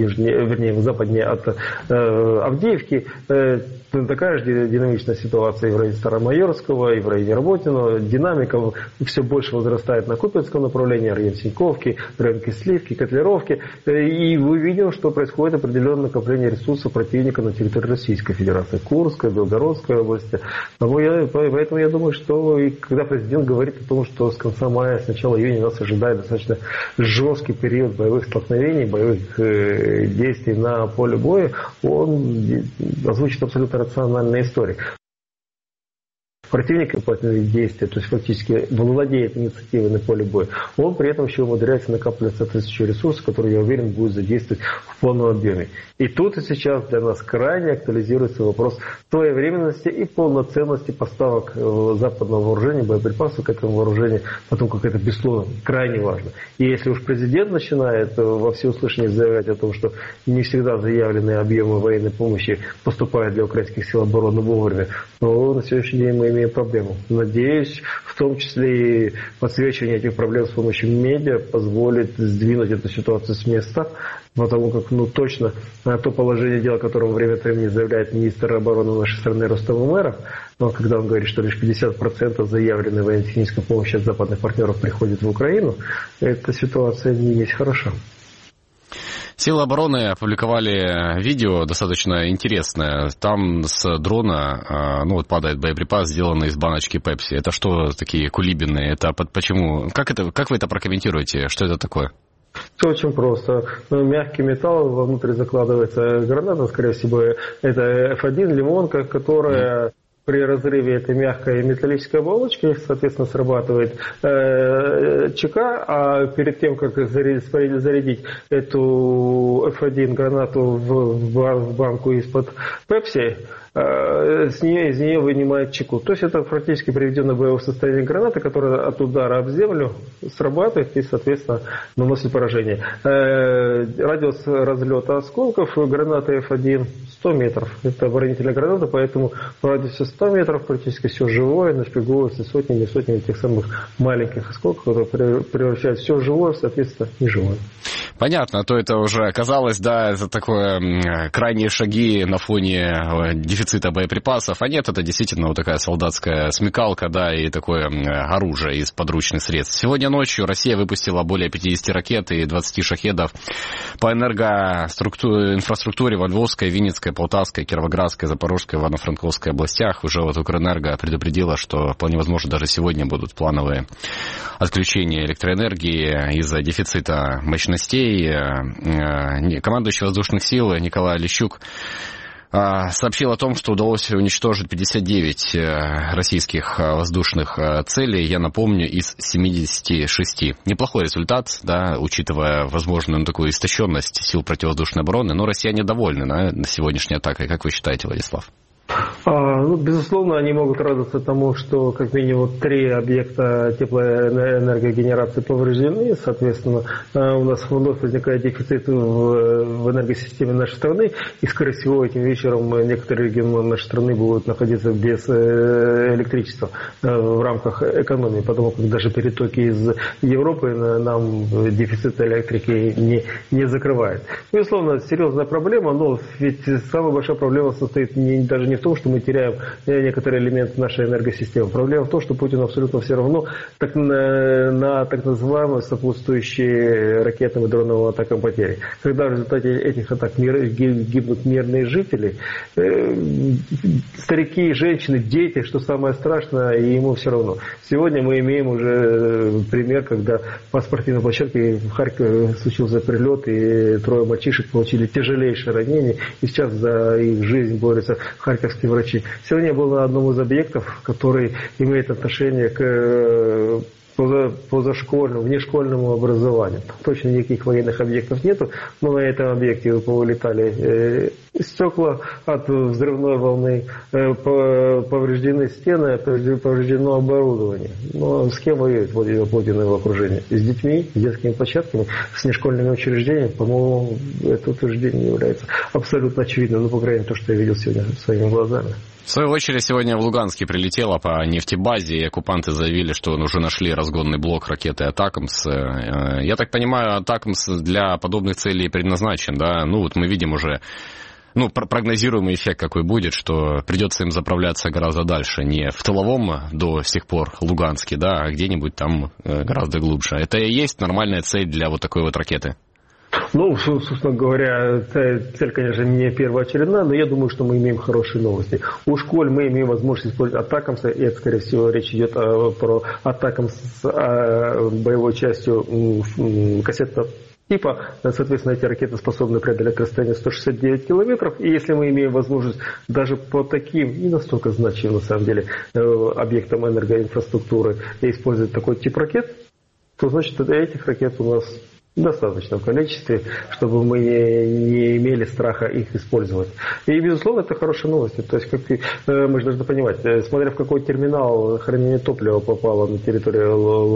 [SPEAKER 12] или западнее от Авдеевки. Такая же динамичная ситуация и в районе Старомайорского, и в районе Работина. Динамика все больше возрастает на Купинском направлении, район Синьковки, район Кисливки, Котлеровки. И мы видим, что происходит определенное накопление ресурсов противника на территории Российской Федерации, Курской, Белгородской области. Поэтому я думаю, что и когда президент говорит о том, что с конца мая, с начала июня нас ожидает достаточно жесткий период боевых столкновений, боевых действий на поле боя, он озвучит абсолютно рациональная история. Противник плотных действий, то есть фактически владеет инициативой на поле боя, он при этом еще умудряется накапливать соответствующие ресурсы, которые, я уверен, будут задействовать в полном объеме. И тут и сейчас для нас крайне актуализируется вопрос своевременности и полноценности поставок западного вооружения, боеприпасов к этому вооружению, потому как это, безусловно, крайне важно. И если уж президент начинает во всеуслышание заявлять о том, что не всегда заявленные объемы военной помощи поступают для украинских сил обороны вовремя, то на сегодняшний день мы имеем проблему. Надеюсь, в том числе и подсвечивание этих проблем с помощью медиа позволит сдвинуть эту ситуацию с места, потому как, точно, то положение дела, о котором время от времени заявляет министр обороны нашей страны Рустам Умеров, но когда он говорит, что лишь 50% заявленной военно-технической помощи от западных партнеров приходит в Украину, эта ситуация не есть хороша.
[SPEAKER 1] Силы обороны опубликовали видео достаточно интересное. Там с дрона падает боеприпас, сделанный из баночки Пепси. Это что такие кулибины? Это почему? Как вы это прокомментируете? Что это такое?
[SPEAKER 12] Все очень просто. Мягкий металл, вовнутрь закладывается граната, скорее всего, это F1 лимонка, которая при разрыве этой мягкой металлической оболочки, соответственно, срабатывает ЧК, а перед тем, как зарядить эту F1 гранату в банку из-под Пепси, из нее вынимает чеку. То есть это практически приведенное в боевое состояние граната, которая от удара об землю срабатывает и, соответственно, наносит поражение. Радиус разлета осколков гранаты F1 100 метров. Это оборонительная граната, поэтому в радиусе 100 метров практически все живое нашпиговывается сотнями тех самых маленьких осколков, которые превращают все живое в, соответственно, неживое.
[SPEAKER 1] Понятно, то это уже оказалось, да, это такое крайние шаги на фоне дефицита боеприпасов, а нет, это действительно вот такая солдатская смекалка, да, и такое оружие из подручных средств. Сегодня ночью Россия выпустила более 50 ракет и 20 шахедов по энергоинфраструктуре во Львовской, Винницкой, Полтавской, Кировоградской, Запорожской, Ивано-Франковской областях. Уже вот Укрэнерго предупредила, что вполне возможно даже сегодня будут плановые отключения электроэнергии из-за дефицита мощностей. Командующий воздушных сил Николай Олещук сообщил о том, что удалось уничтожить 59 российских воздушных целей, я напомню, из 76. Неплохой результат, да, учитывая возможную такую истощенность сил противовоздушной обороны, но россияне довольны, да, сегодняшней атакой. Как вы считаете, Владислав?
[SPEAKER 12] Безусловно, они могут радоваться тому, что как минимум 3 объекта теплоэнергогенерации повреждены. Соответственно, у нас вновь возникает дефицит в энергосистеме нашей страны. И, скорее всего, этим вечером некоторые регионы нашей страны будут находиться без электричества в рамках экономии. Потому как даже перетоки из Европы нам дефицит электрики не закрывает. Безусловно, серьезная проблема, но ведь самая большая проблема состоит даже не в том, что мы теряем некоторые элементы нашей энергосистемы. Проблема в том, что Путину абсолютно все равно на так называемые сопутствующие ракетным и дроновым атакам потери. Когда в результате этих атак гибнут мирные жители, старики, женщины, дети, что самое страшное, и ему все равно. Сегодня мы имеем уже пример, когда по спортивной площадке в Харькове случился прилет, и 3 мальчишек получили тяжелейшие ранения, и сейчас за их жизнь борются харьковские врачи. Сегодня я был на одном из объектов, который имеет отношение к позашкольному, внешкольному образованию. Точно никаких военных объектов нету, но на этом объекте вылетали стекла от взрывной волны, повреждены стены, повреждено оборудование. Но с кем воюет Путин и его окружение? С детьми, с детскими площадками, с внешкольными учреждениями? По-моему, это утверждение является абсолютно очевидным, ну, по крайней мере, то, что я видел сегодня своими глазами.
[SPEAKER 1] В свою очередь, сегодня в Луганске прилетело по нефтебазе, и оккупанты заявили, что уже нашли разгонный блок ракеты «Атакамс». Я так понимаю, «Атакамс» для подобных целей предназначен, да? Ну, вот мы видим уже, прогнозируемый эффект какой будет, что придется им заправляться гораздо дальше, не в тыловом до сих пор Луганске, да, а где-нибудь там гораздо глубже. Это и есть нормальная цель для вот такой вот ракеты?
[SPEAKER 12] Ну, собственно говоря, цель, конечно, не первоочередная, но я думаю, что мы имеем хорошие новости. У школ мы имеем возможность использовать «Атакамс», и это, скорее всего, речь идет про «Атакамс» с боевой частью кассетного типа. Соответственно, эти ракеты способны преодолеть расстояние 169 километров. И если мы имеем возможность даже по таким, не настолько значимым, на самом деле, объектам энергоинфраструктуры использовать такой тип ракет, то, значит, этих ракет у нас в достаточном количестве, чтобы мы не имели страха их использовать. И, безусловно, это хорошие новости. То есть, мы же должны понимать, смотря в какой терминал хранения топлива попало на территорию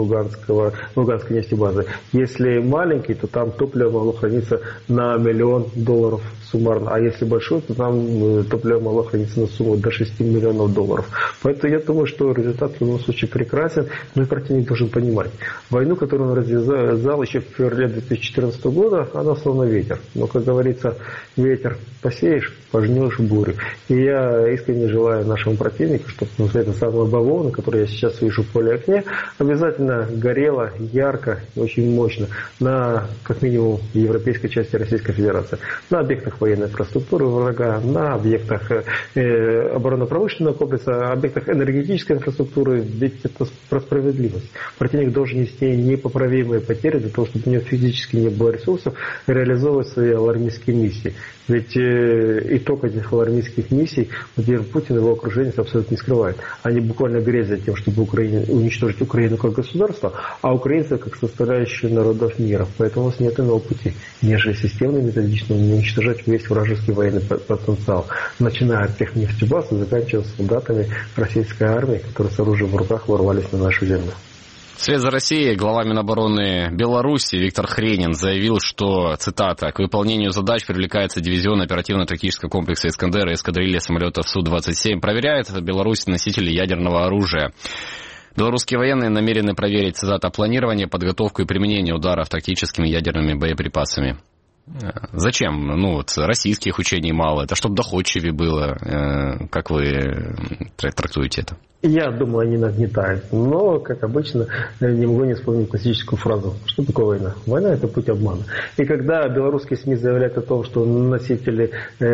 [SPEAKER 12] Луганской нефтебазы. Если маленький, то там топливо могло храниться на $1 миллион суммарно. А если большой, то там топливо могло храниться на сумму до $6 миллионов. Поэтому я думаю, что результат в любом случае прекрасен, но и противник должен понимать. Войну, которую он развязал еще в феврале 2014 года, она словно ветер. Но, как говорится, ветер посеешь, пожнешь бурю. И я искренне желаю нашему противнику, чтобы эта самая бавовна, которую я сейчас вижу в поле окне, обязательно горела ярко и очень мощно на, как минимум, европейской части Российской Федерации. На объектах военной инфраструктуры врага, на объектах оборонно-промышленного комплекса, объектах энергетической инфраструктуры. Ведь это про справедливость. Противник должен нести непоправимые потери для того, чтобы у него физически физически не было ресурсов реализовывать свои алармистские миссии. Ведь итог этих алармистских миссий Владимир Путин и его окружение абсолютно не скрывает. Они буквально грезят тем, чтобы уничтожить Украину как государство, а украинцев как составляющую народов мира. Поэтому у нас нет иного пути, нежели системно и методично уничтожать весь вражеский военный потенциал, начиная от тех нефтебаз и заканчивая солдатами российской армии, которые с оружием в руках ворвались на нашу землю.
[SPEAKER 1] Вслед за Россией глава Минобороны Беларуси Виктор Хренин заявил, что, цитата, «к выполнению задач привлекается дивизион оперативно-тактического комплекса «Искандер» и эскадрилья самолетов Су-27. Проверяет Беларусь носители ядерного оружия». Белорусские военные намерены проверить, цитата, «планирование, подготовку и применение ударов тактическими ядерными боеприпасами». Зачем? Российских учений мало. Это чтобы доходчивее было. Как вы трактуете это?
[SPEAKER 12] Я думаю, они нагнетают. Но, как обычно, не могу не вспомнить классическую фразу. Что такое война? Война – это путь обмана. И когда белорусские СМИ заявляют о том, что носители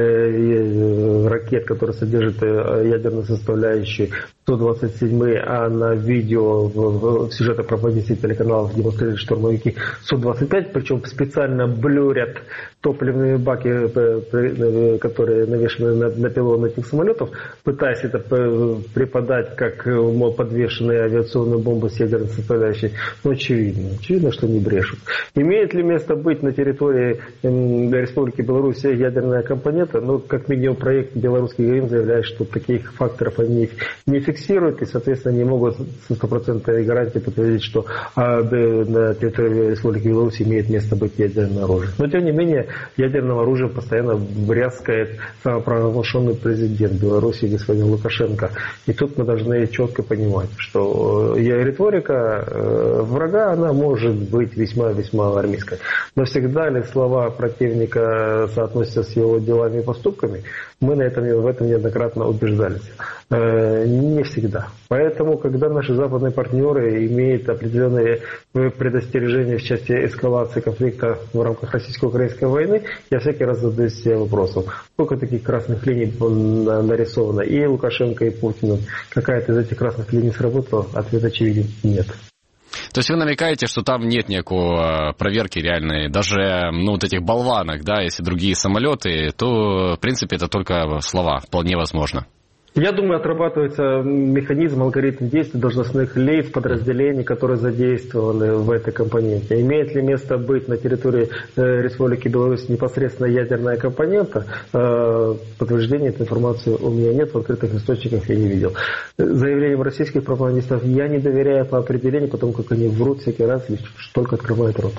[SPEAKER 12] ракет, которые содержат ядерную составляющую, Су-27, а на видео в сюжетах пропагандистских телеканалов демонстрируют штурмовики Су-25, причем специально блюрят топливные баки, которые навешаны на пилон этих самолетов, пытаясь это преподать как подвешенные авиационные бомбы с ядерной составляющей. Но очевидно, что не брешут. Имеет ли место быть на территории Республики Беларусь ядерная компонента? Как минимум проект «Белорусский ГАИМ» заявляет, что таких факторов они не фиксируют и, соответственно, не могут со стопроцентной гарантией подтвердить, что на территории Республики Беларусь имеет место быть ядерное оружие. Но, тем не менее, ядерным оружием постоянно бряскает самопровозглашенный президент Беларуси господин Лукашенко. И тут мы должны четко понимать, что риторика врага, она может быть весьма-весьма алармистской. Но всегда ли слова противника соотносятся с его делами и поступками, мы в этом неоднократно убеждались. Не всегда. Поэтому, когда наши западные партнеры имеют определенные предостережения в части эскалации конфликта в рамках российско-украинской войны, я всякий раз задаюсь себе вопросом, сколько таких красных линий нарисовано и Лукашенко, и Путиным. Какая-то из этих красных линий сработала? Ответ очевиден – нет.
[SPEAKER 1] То есть вы намекаете, что там нет никакой проверки реальной, даже этих болванок, да, если другие самолеты, то, в принципе, это только слова, вполне возможно.
[SPEAKER 12] Я думаю, отрабатывается механизм, алгоритм действий должностных лиц, подразделений, которые задействованы в этой компоненте. Имеет ли место быть на территории Республики Беларусь непосредственно ядерная компонента? Подтверждения этой информации у меня нет, в открытых источниках я не видел. Заявлениям российских пропагандистов я не доверяю по определению, потому как они врут всякий раз, лишь только открывают рот.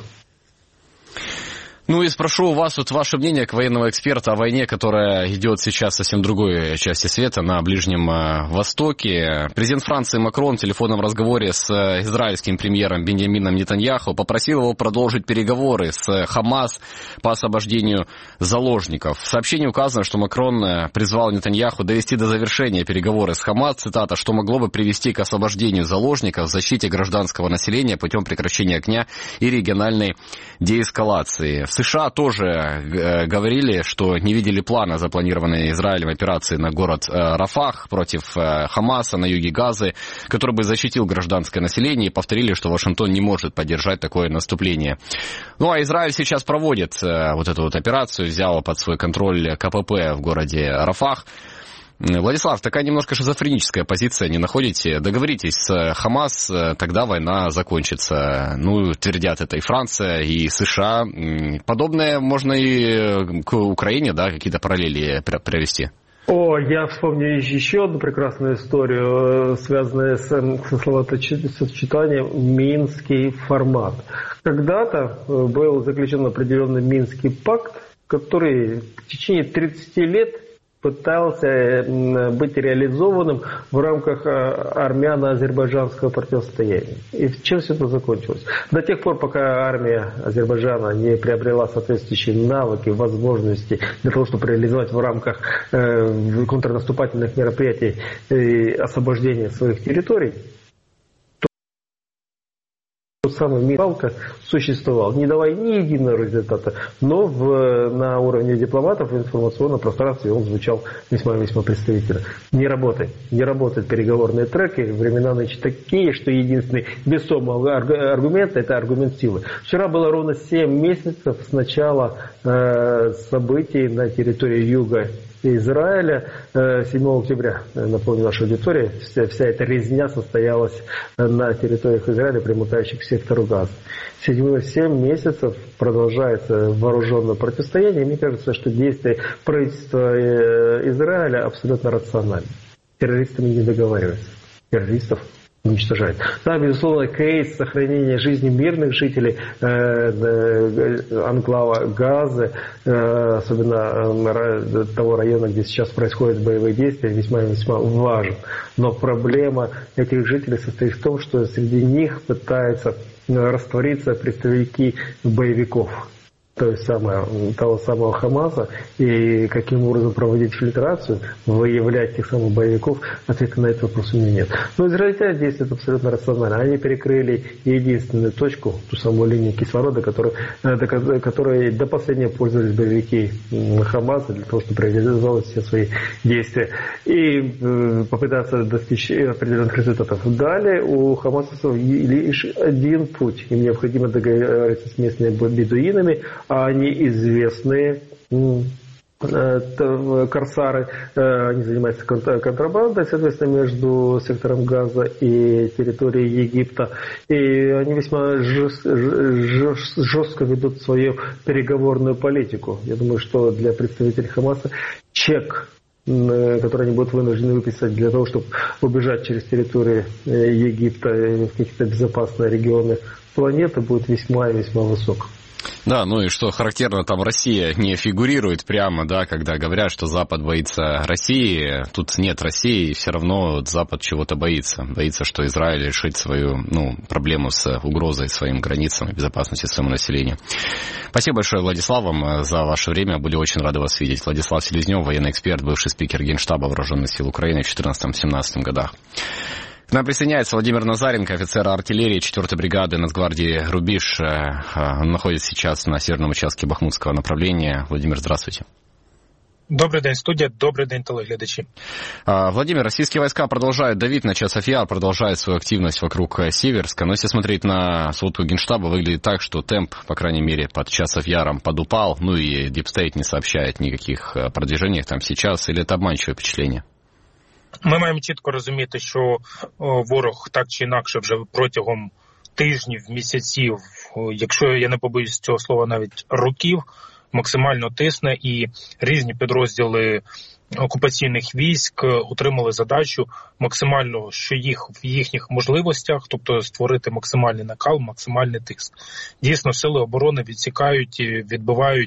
[SPEAKER 1] И спрошу у вас ваше мнение, как военного эксперта, о войне, которая идет сейчас в совсем другой части света, на Ближнем Востоке. Президент Франции Макрон в телефонном разговоре с израильским премьером Беньямином Нетаньяху попросил его продолжить переговоры с Хамас по освобождению заложников. В сообщении указано, что Макрон призвал Нетаньяху довести до завершения переговоры с Хамас, цитата, что могло бы привести к освобождению заложников, защите гражданского населения путем прекращения огня и региональной деэскалации. В США тоже говорили, что не видели плана запланированной Израилем операции на город Рафах против Хамаса на юге Газы, который бы защитил гражданское население, и повторили, что Вашингтон не может поддержать такое наступление. А Израиль сейчас проводит эту операцию, взял под свой контроль КПП в городе Рафах. Владислав, такая немножко шизофреническая позиция, не находите? Договоритесь с Хамас, тогда война закончится. Твердят это и Франция, и США. Подобное можно и к Украине, да, какие-то параллели провести.
[SPEAKER 12] Я вспомню еще одну прекрасную историю, связанную со словосочетанием «Минский формат». Когда-то был заключен определенный Минский пакт, который в течение 30 лет пытался быть реализованным в рамках армяно-азербайджанского противостояния. И чем все это закончилось? До тех пор, пока армия Азербайджана не приобрела соответствующие навыки, возможности для того, чтобы реализовать в рамках контрнаступательных мероприятий освобождение своих территорий, тот самый Михалка существовал, не давая ни единого результата, но на уровне дипломатов в информационном пространстве он звучал весьма-весьма представительно. Не работают переговорные треки, времена нынче такие, что единственный весомый аргумент – это аргумент силы. Вчера было ровно 7 месяцев с начала событий на территории юга Израиля 7 октября, напомню нашей аудитории, вся эта резня состоялась на территориях Израиля, примыкающих к сектору Газа. 7 месяцев продолжается вооруженное противостояние, и мне кажется, что действия правительства Израиля абсолютно рациональны. Террористами не договариваются, террористов уничтожает. Да, безусловно, кейс сохранения жизни мирных жителей анклава Газы, особенно того района, где сейчас происходят боевые действия, весьма-весьма важен. Но проблема этих жителей состоит в том, что среди них пытаются раствориться представители боевиков. Того самого Хамаса, и каким образом проводить фильтрацию, выявлять тех самых боевиков, ответа на этот вопрос у меня нет. Но израильтяне действуют абсолютно рационально. Они перекрыли единственную точку, ту самую линию кислорода, которой до последнего пользовались боевики Хамаса для того, чтобы реализовать все свои действия и попытаться достичь определенных результатов. Далее у хамасовцев лишь один путь. Им необходимо договориться с местными бедуинами, а они известные корсары, они занимаются контрабандой, соответственно, между сектором Газа и территорией Египта. И они весьма жестко ведут свою переговорную политику. Я думаю, что для представителей Хамаса чек, который они будут вынуждены выписать для того, чтобы убежать через территорию Египта в какие-то безопасные регионы планеты, будет весьма и весьма высок.
[SPEAKER 1] Да, ну и что характерно, там Россия не фигурирует прямо, да, когда говорят, что Запад боится России, тут нет России, и все равно Запад чего-то боится. Боится, что Израиль решит свою, проблему с угрозой своим границам и безопасности своему населению. Спасибо большое, Владислав, вам за ваше время, были очень рады вас видеть. Владислав Селезнев, военный эксперт, бывший спикер Генштаба Вооруженных сил Украины в 2014-2017 годах. К нам присоединяется Владимир Назаренко, офицер артиллерии 4-й бригады Нацгвардии «Рубеж». Он находится сейчас на северном участке Бахмутского направления. Владимир, здравствуйте.
[SPEAKER 14] Добрый день, студия. Добрый день, телеглядачи.
[SPEAKER 1] Владимир, российские войска продолжают давить на Часов-Яр, продолжают свою активность вокруг Северска. Но если смотреть на сводку Генштаба, выглядит так, что темп, по крайней мере, под Часов-Яром подупал. Ну и Дипстейт не сообщает никаких продвижениях там сейчас. Или это обманчивое впечатление?
[SPEAKER 14] Ми маємо чітко розуміти, що ворог так чи інакше вже протягом тижнів, місяців, якщо я не побоюсь цього слова, навіть років, максимально тисне, і різні підрозділи окупаційних військ отримали задачу максимально, що в їхніх можливостях, тобто створити максимальний накал, максимальний тиск. Дійсно, сили оборони відсікають і відбивають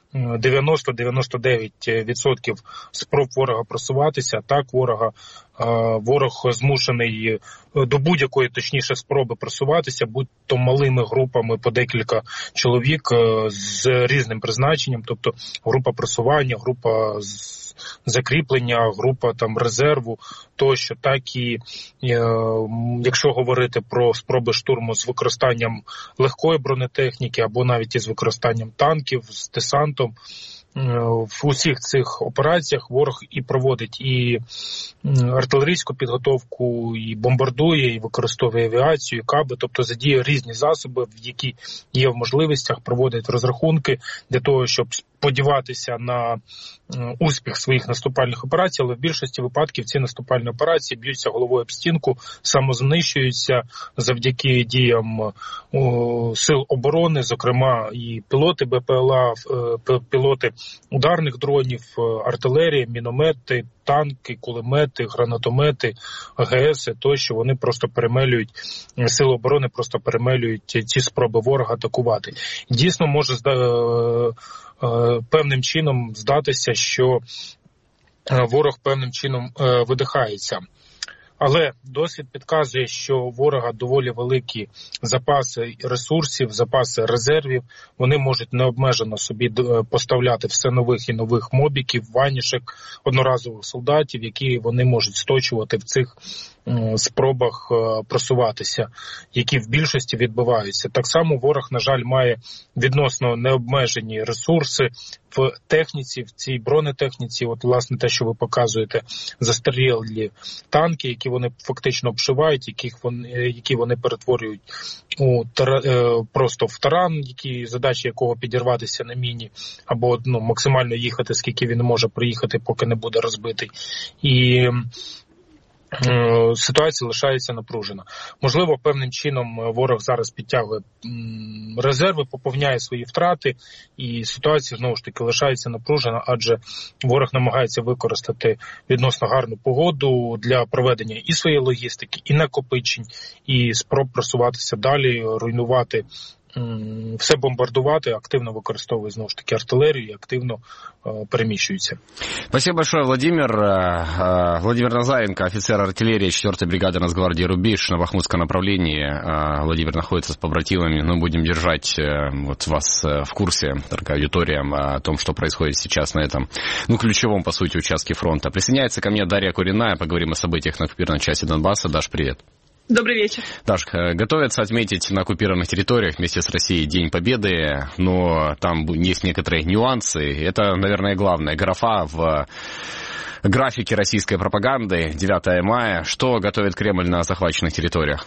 [SPEAKER 14] 90-99% спроб ворога просуватися. Так, ворог змушений до будь-якої, точніше, спроби просуватися, будь-то малими групами по декілька чоловік з різним призначенням, тобто група просування, група закріплення, група там резерву тощо. Так і якщо говорити про спроби штурму з використанням легкої бронетехніки або навіть із використанням танків, з десантом, в усіх цих операціях ворог і проводить і артилерійську підготовку, і бомбардує, і використовує авіацію, і каби, тобто задіє різні засоби, які є в можливостях, проводить розрахунки для того, щоб сподіватися на успіх своїх наступальних операцій, але в більшості випадків ці наступальні операції б'ються головою об стінку, самознищуються завдяки діям сил оборони, зокрема і пілоти БПЛА, пілоти ударних дронів, артилерія, міномети, танки, кулемети, гранатомети, АГС тощо, вони просто перемелюють, сили оборони просто перемелюють ці спроби ворога атакувати. Дійсно може певним чином здатися, що ворог певним чином видихається. Але досвід підказує, що у ворога доволі великі запаси ресурсів, запаси резервів. Вони можуть необмежено собі поставляти все нових і нових мобіків, ванішек, одноразових солдатів, які вони можуть сточувати в цих спробах просуватися, які в більшості відбуваються. Так само ворог, на жаль, має відносно необмежені ресурси в техніці, в цій бронетехніці. От, власне, те, що ви показуєте, застарілі танки, які вони фактично обшивають, які вони перетворюють просто в таран, задача якого підірватися на міні, або максимально їхати, скільки він може проїхати, поки не буде розбитий. І ситуація лишається напружена. Можливо, певним чином ворог зараз підтягує резерви, поповняє свої втрати, і ситуація, знову ж таки, лишається напружена, адже ворог намагається використати відносно гарну погоду для проведення і своєї логістики, і накопичень, і спроб просуватися далі, руйнувати, все бомбардувати, активно використовує, знову ж таки, артилерію и активно перемещаются.
[SPEAKER 1] Спасибо большое, Владимир. Владимир Назаренко, офицер артиллерии 4-й бригады Нацгвардии «Рубеж» на Бахмутском направлении. Владимир находится с побратимами. Мы будем держать вас в курсе, дорогая аудитория, о том, что происходит сейчас на этом, ключевом, по сути, участке фронта. Присоединяется ко мне Дарья Куриная. Поговорим о событиях на оккупированной части Донбасса. Даш, привет.
[SPEAKER 4] Добрый вечер.
[SPEAKER 1] Даш, готовятся отметить на оккупированных территориях вместе с Россией День Победы, но там есть некоторые нюансы. Это, наверное, главная графа в графике российской пропаганды. 9 мая. Что готовит Кремль на захваченных территориях?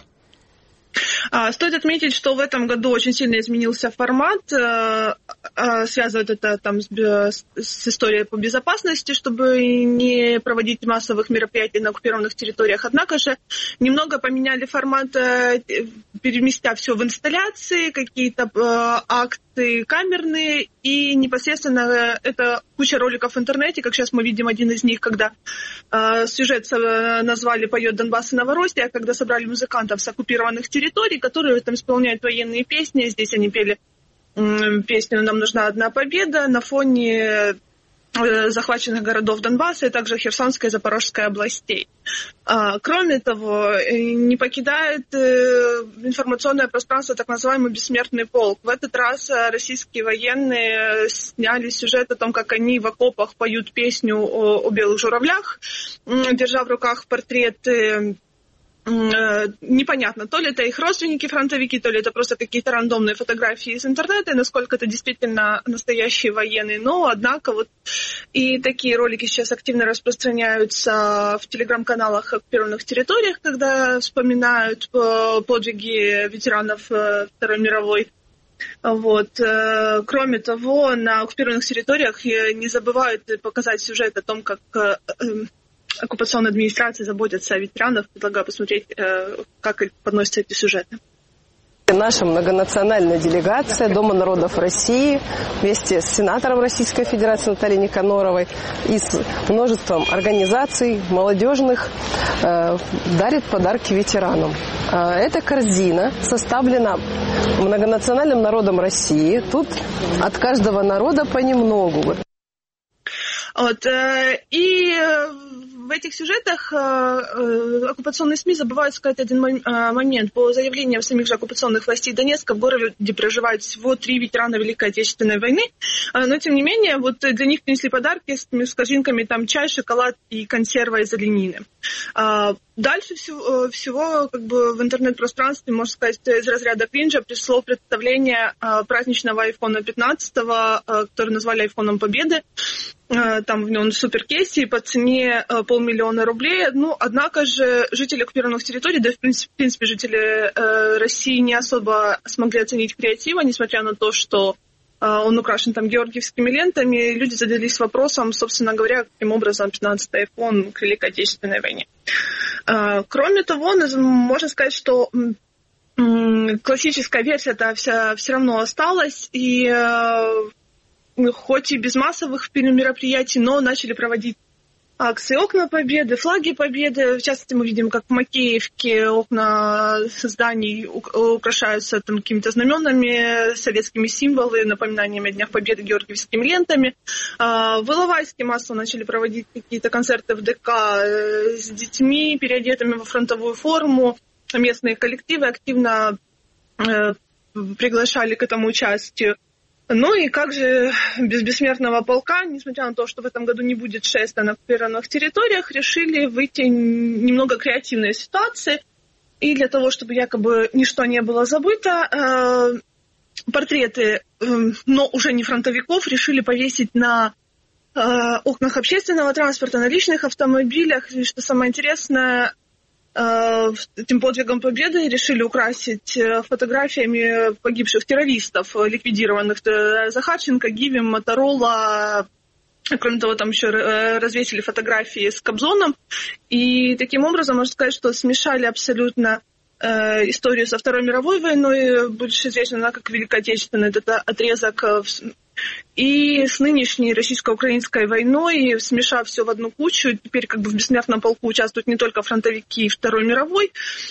[SPEAKER 4] Стоит отметить, что в этом году очень сильно изменился формат. Связывают это с историей по безопасности, чтобы не проводить массовых мероприятий на оккупированных территориях. Однако же немного поменяли формат, переместя все в инсталляции, какие-то акты камерные, и непосредственно это куча роликов в интернете, как сейчас мы видим один из них, когда сюжет назвали «Поет Донбасс и Новороссия», когда собрали музыкантов с оккупированных территорий, которые там исполняют военные песни. Здесь они пели песню «Нам нужна одна победа» на фоне захваченных городов Донбасса и также Херсонской и Запорожской областей. Кроме того, не покидает информационное пространство так называемый «Бессмертный полк». В этот раз российские военные сняли сюжет о том, как они в окопах поют песню о белых журавлях, держа в руках портреты. Непонятно, то ли это их родственники-фронтовики, то ли это просто какие-то рандомные фотографии из интернета, и насколько это действительно настоящие военные. Но, однако, вот и такие ролики сейчас активно распространяются в телеграм-каналах оккупированных территориях, когда вспоминают подвиги ветеранов Второй мировой. Вот. Кроме того, на оккупированных территориях не забывают показать сюжет о том, как оккупационная администрация заботится о ветеранах. Предлагаю посмотреть, как подносятся эти сюжеты.
[SPEAKER 15] Наша многонациональная делегация Дома народов России вместе с сенатором Российской Федерации Натальей Никаноровой и с множеством организаций молодежных дарит подарки ветеранам. Эта корзина составлена многонациональным народом России. Тут от каждого народа понемногу.
[SPEAKER 4] Вот. И в этих сюжетах оккупационные СМИ забывают сказать один момент. По заявлениям самих же оккупационных властей Донецка, в городе проживают всего 3 ветерана Великой Отечественной войны. Но, тем не менее, вот для них принесли подарки с корзинками, там чай, шоколад и консерва из оленины. Дальше всего как бы в интернет-пространстве, можно сказать, из разряда кринжа пришло представление праздничного айфона 15, который назвали айфоном Победы. Там в нем суперкейсе по цене 500 000 рублей. Однако же жители оккупированных территорий, да и в принципе жители России не особо смогли оценить креатива, несмотря на то, что он украшен там георгиевскими лентами. Люди задались вопросом, собственно говоря, каким образом 15-й iPhone к Великой Отечественной войне. Кроме того, можно сказать, что классическая версия-то все равно осталась, и хоть и без массовых мероприятий, но начали проводить акции «Окна Победы», «Флаги Победы». В частности, мы видим, как в Макеевке окна зданий украшаются там какими-то знаменами, советскими символами, напоминаниями о Днях Победы, георгиевскими лентами. В Иловайске массово начали проводить какие-то концерты в ДК с детьми, переодетыми во фронтовую форму. Местные коллективы активно приглашали к этому участию. Ну и как же без бессмертного полка, несмотря на то, что в этом году не будет шествия на оккупированных территориях, решили выйти немного креативной ситуации. И для того, чтобы якобы ничто не было забыто, портреты, но уже не фронтовиков, решили повесить на окнах общественного транспорта, на личных автомобилях. И что самое интересное, этим подвигом победы решили украсить фотографиями погибших террористов, ликвидированных Захарченко, Гивим, Моторола. Кроме того, там еще развесили фотографии с Кобзоном. И таким образом, можно сказать, что смешали абсолютно историю со Второй мировой войной, больше известна как Великая Отечественная, это отрезок, и с нынешней российско-украинской войной, смешав все в одну кучу. Теперь как бы в бессмертном полку участвуют не только фронтовики Второй мировой,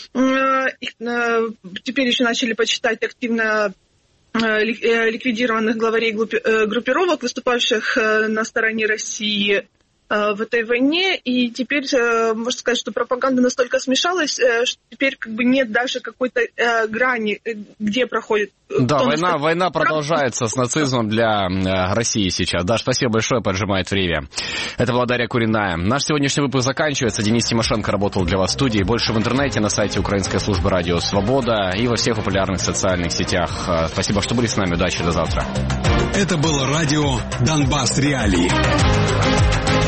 [SPEAKER 4] теперь еще начали почитать активно ликвидированных главарей группировок, выступавших на стороне России в этой войне, и теперь можно сказать, что пропаганда настолько смешалась, что теперь как бы нет даже какой-то грани, где проходит.
[SPEAKER 1] Да, война продолжается с нацизмом для России сейчас. Да, спасибо большое, поджимает время. Это была Дарья Куриная. Наш сегодняшний выпуск заканчивается. Денис Тимошенко работал для вас в студии. Больше в интернете, на сайте Украинской службы радио «Свобода» и во всех популярных социальных сетях. Спасибо, что были с нами. Удачи, до завтра.
[SPEAKER 16] Это было радио «Донбасс Реалии».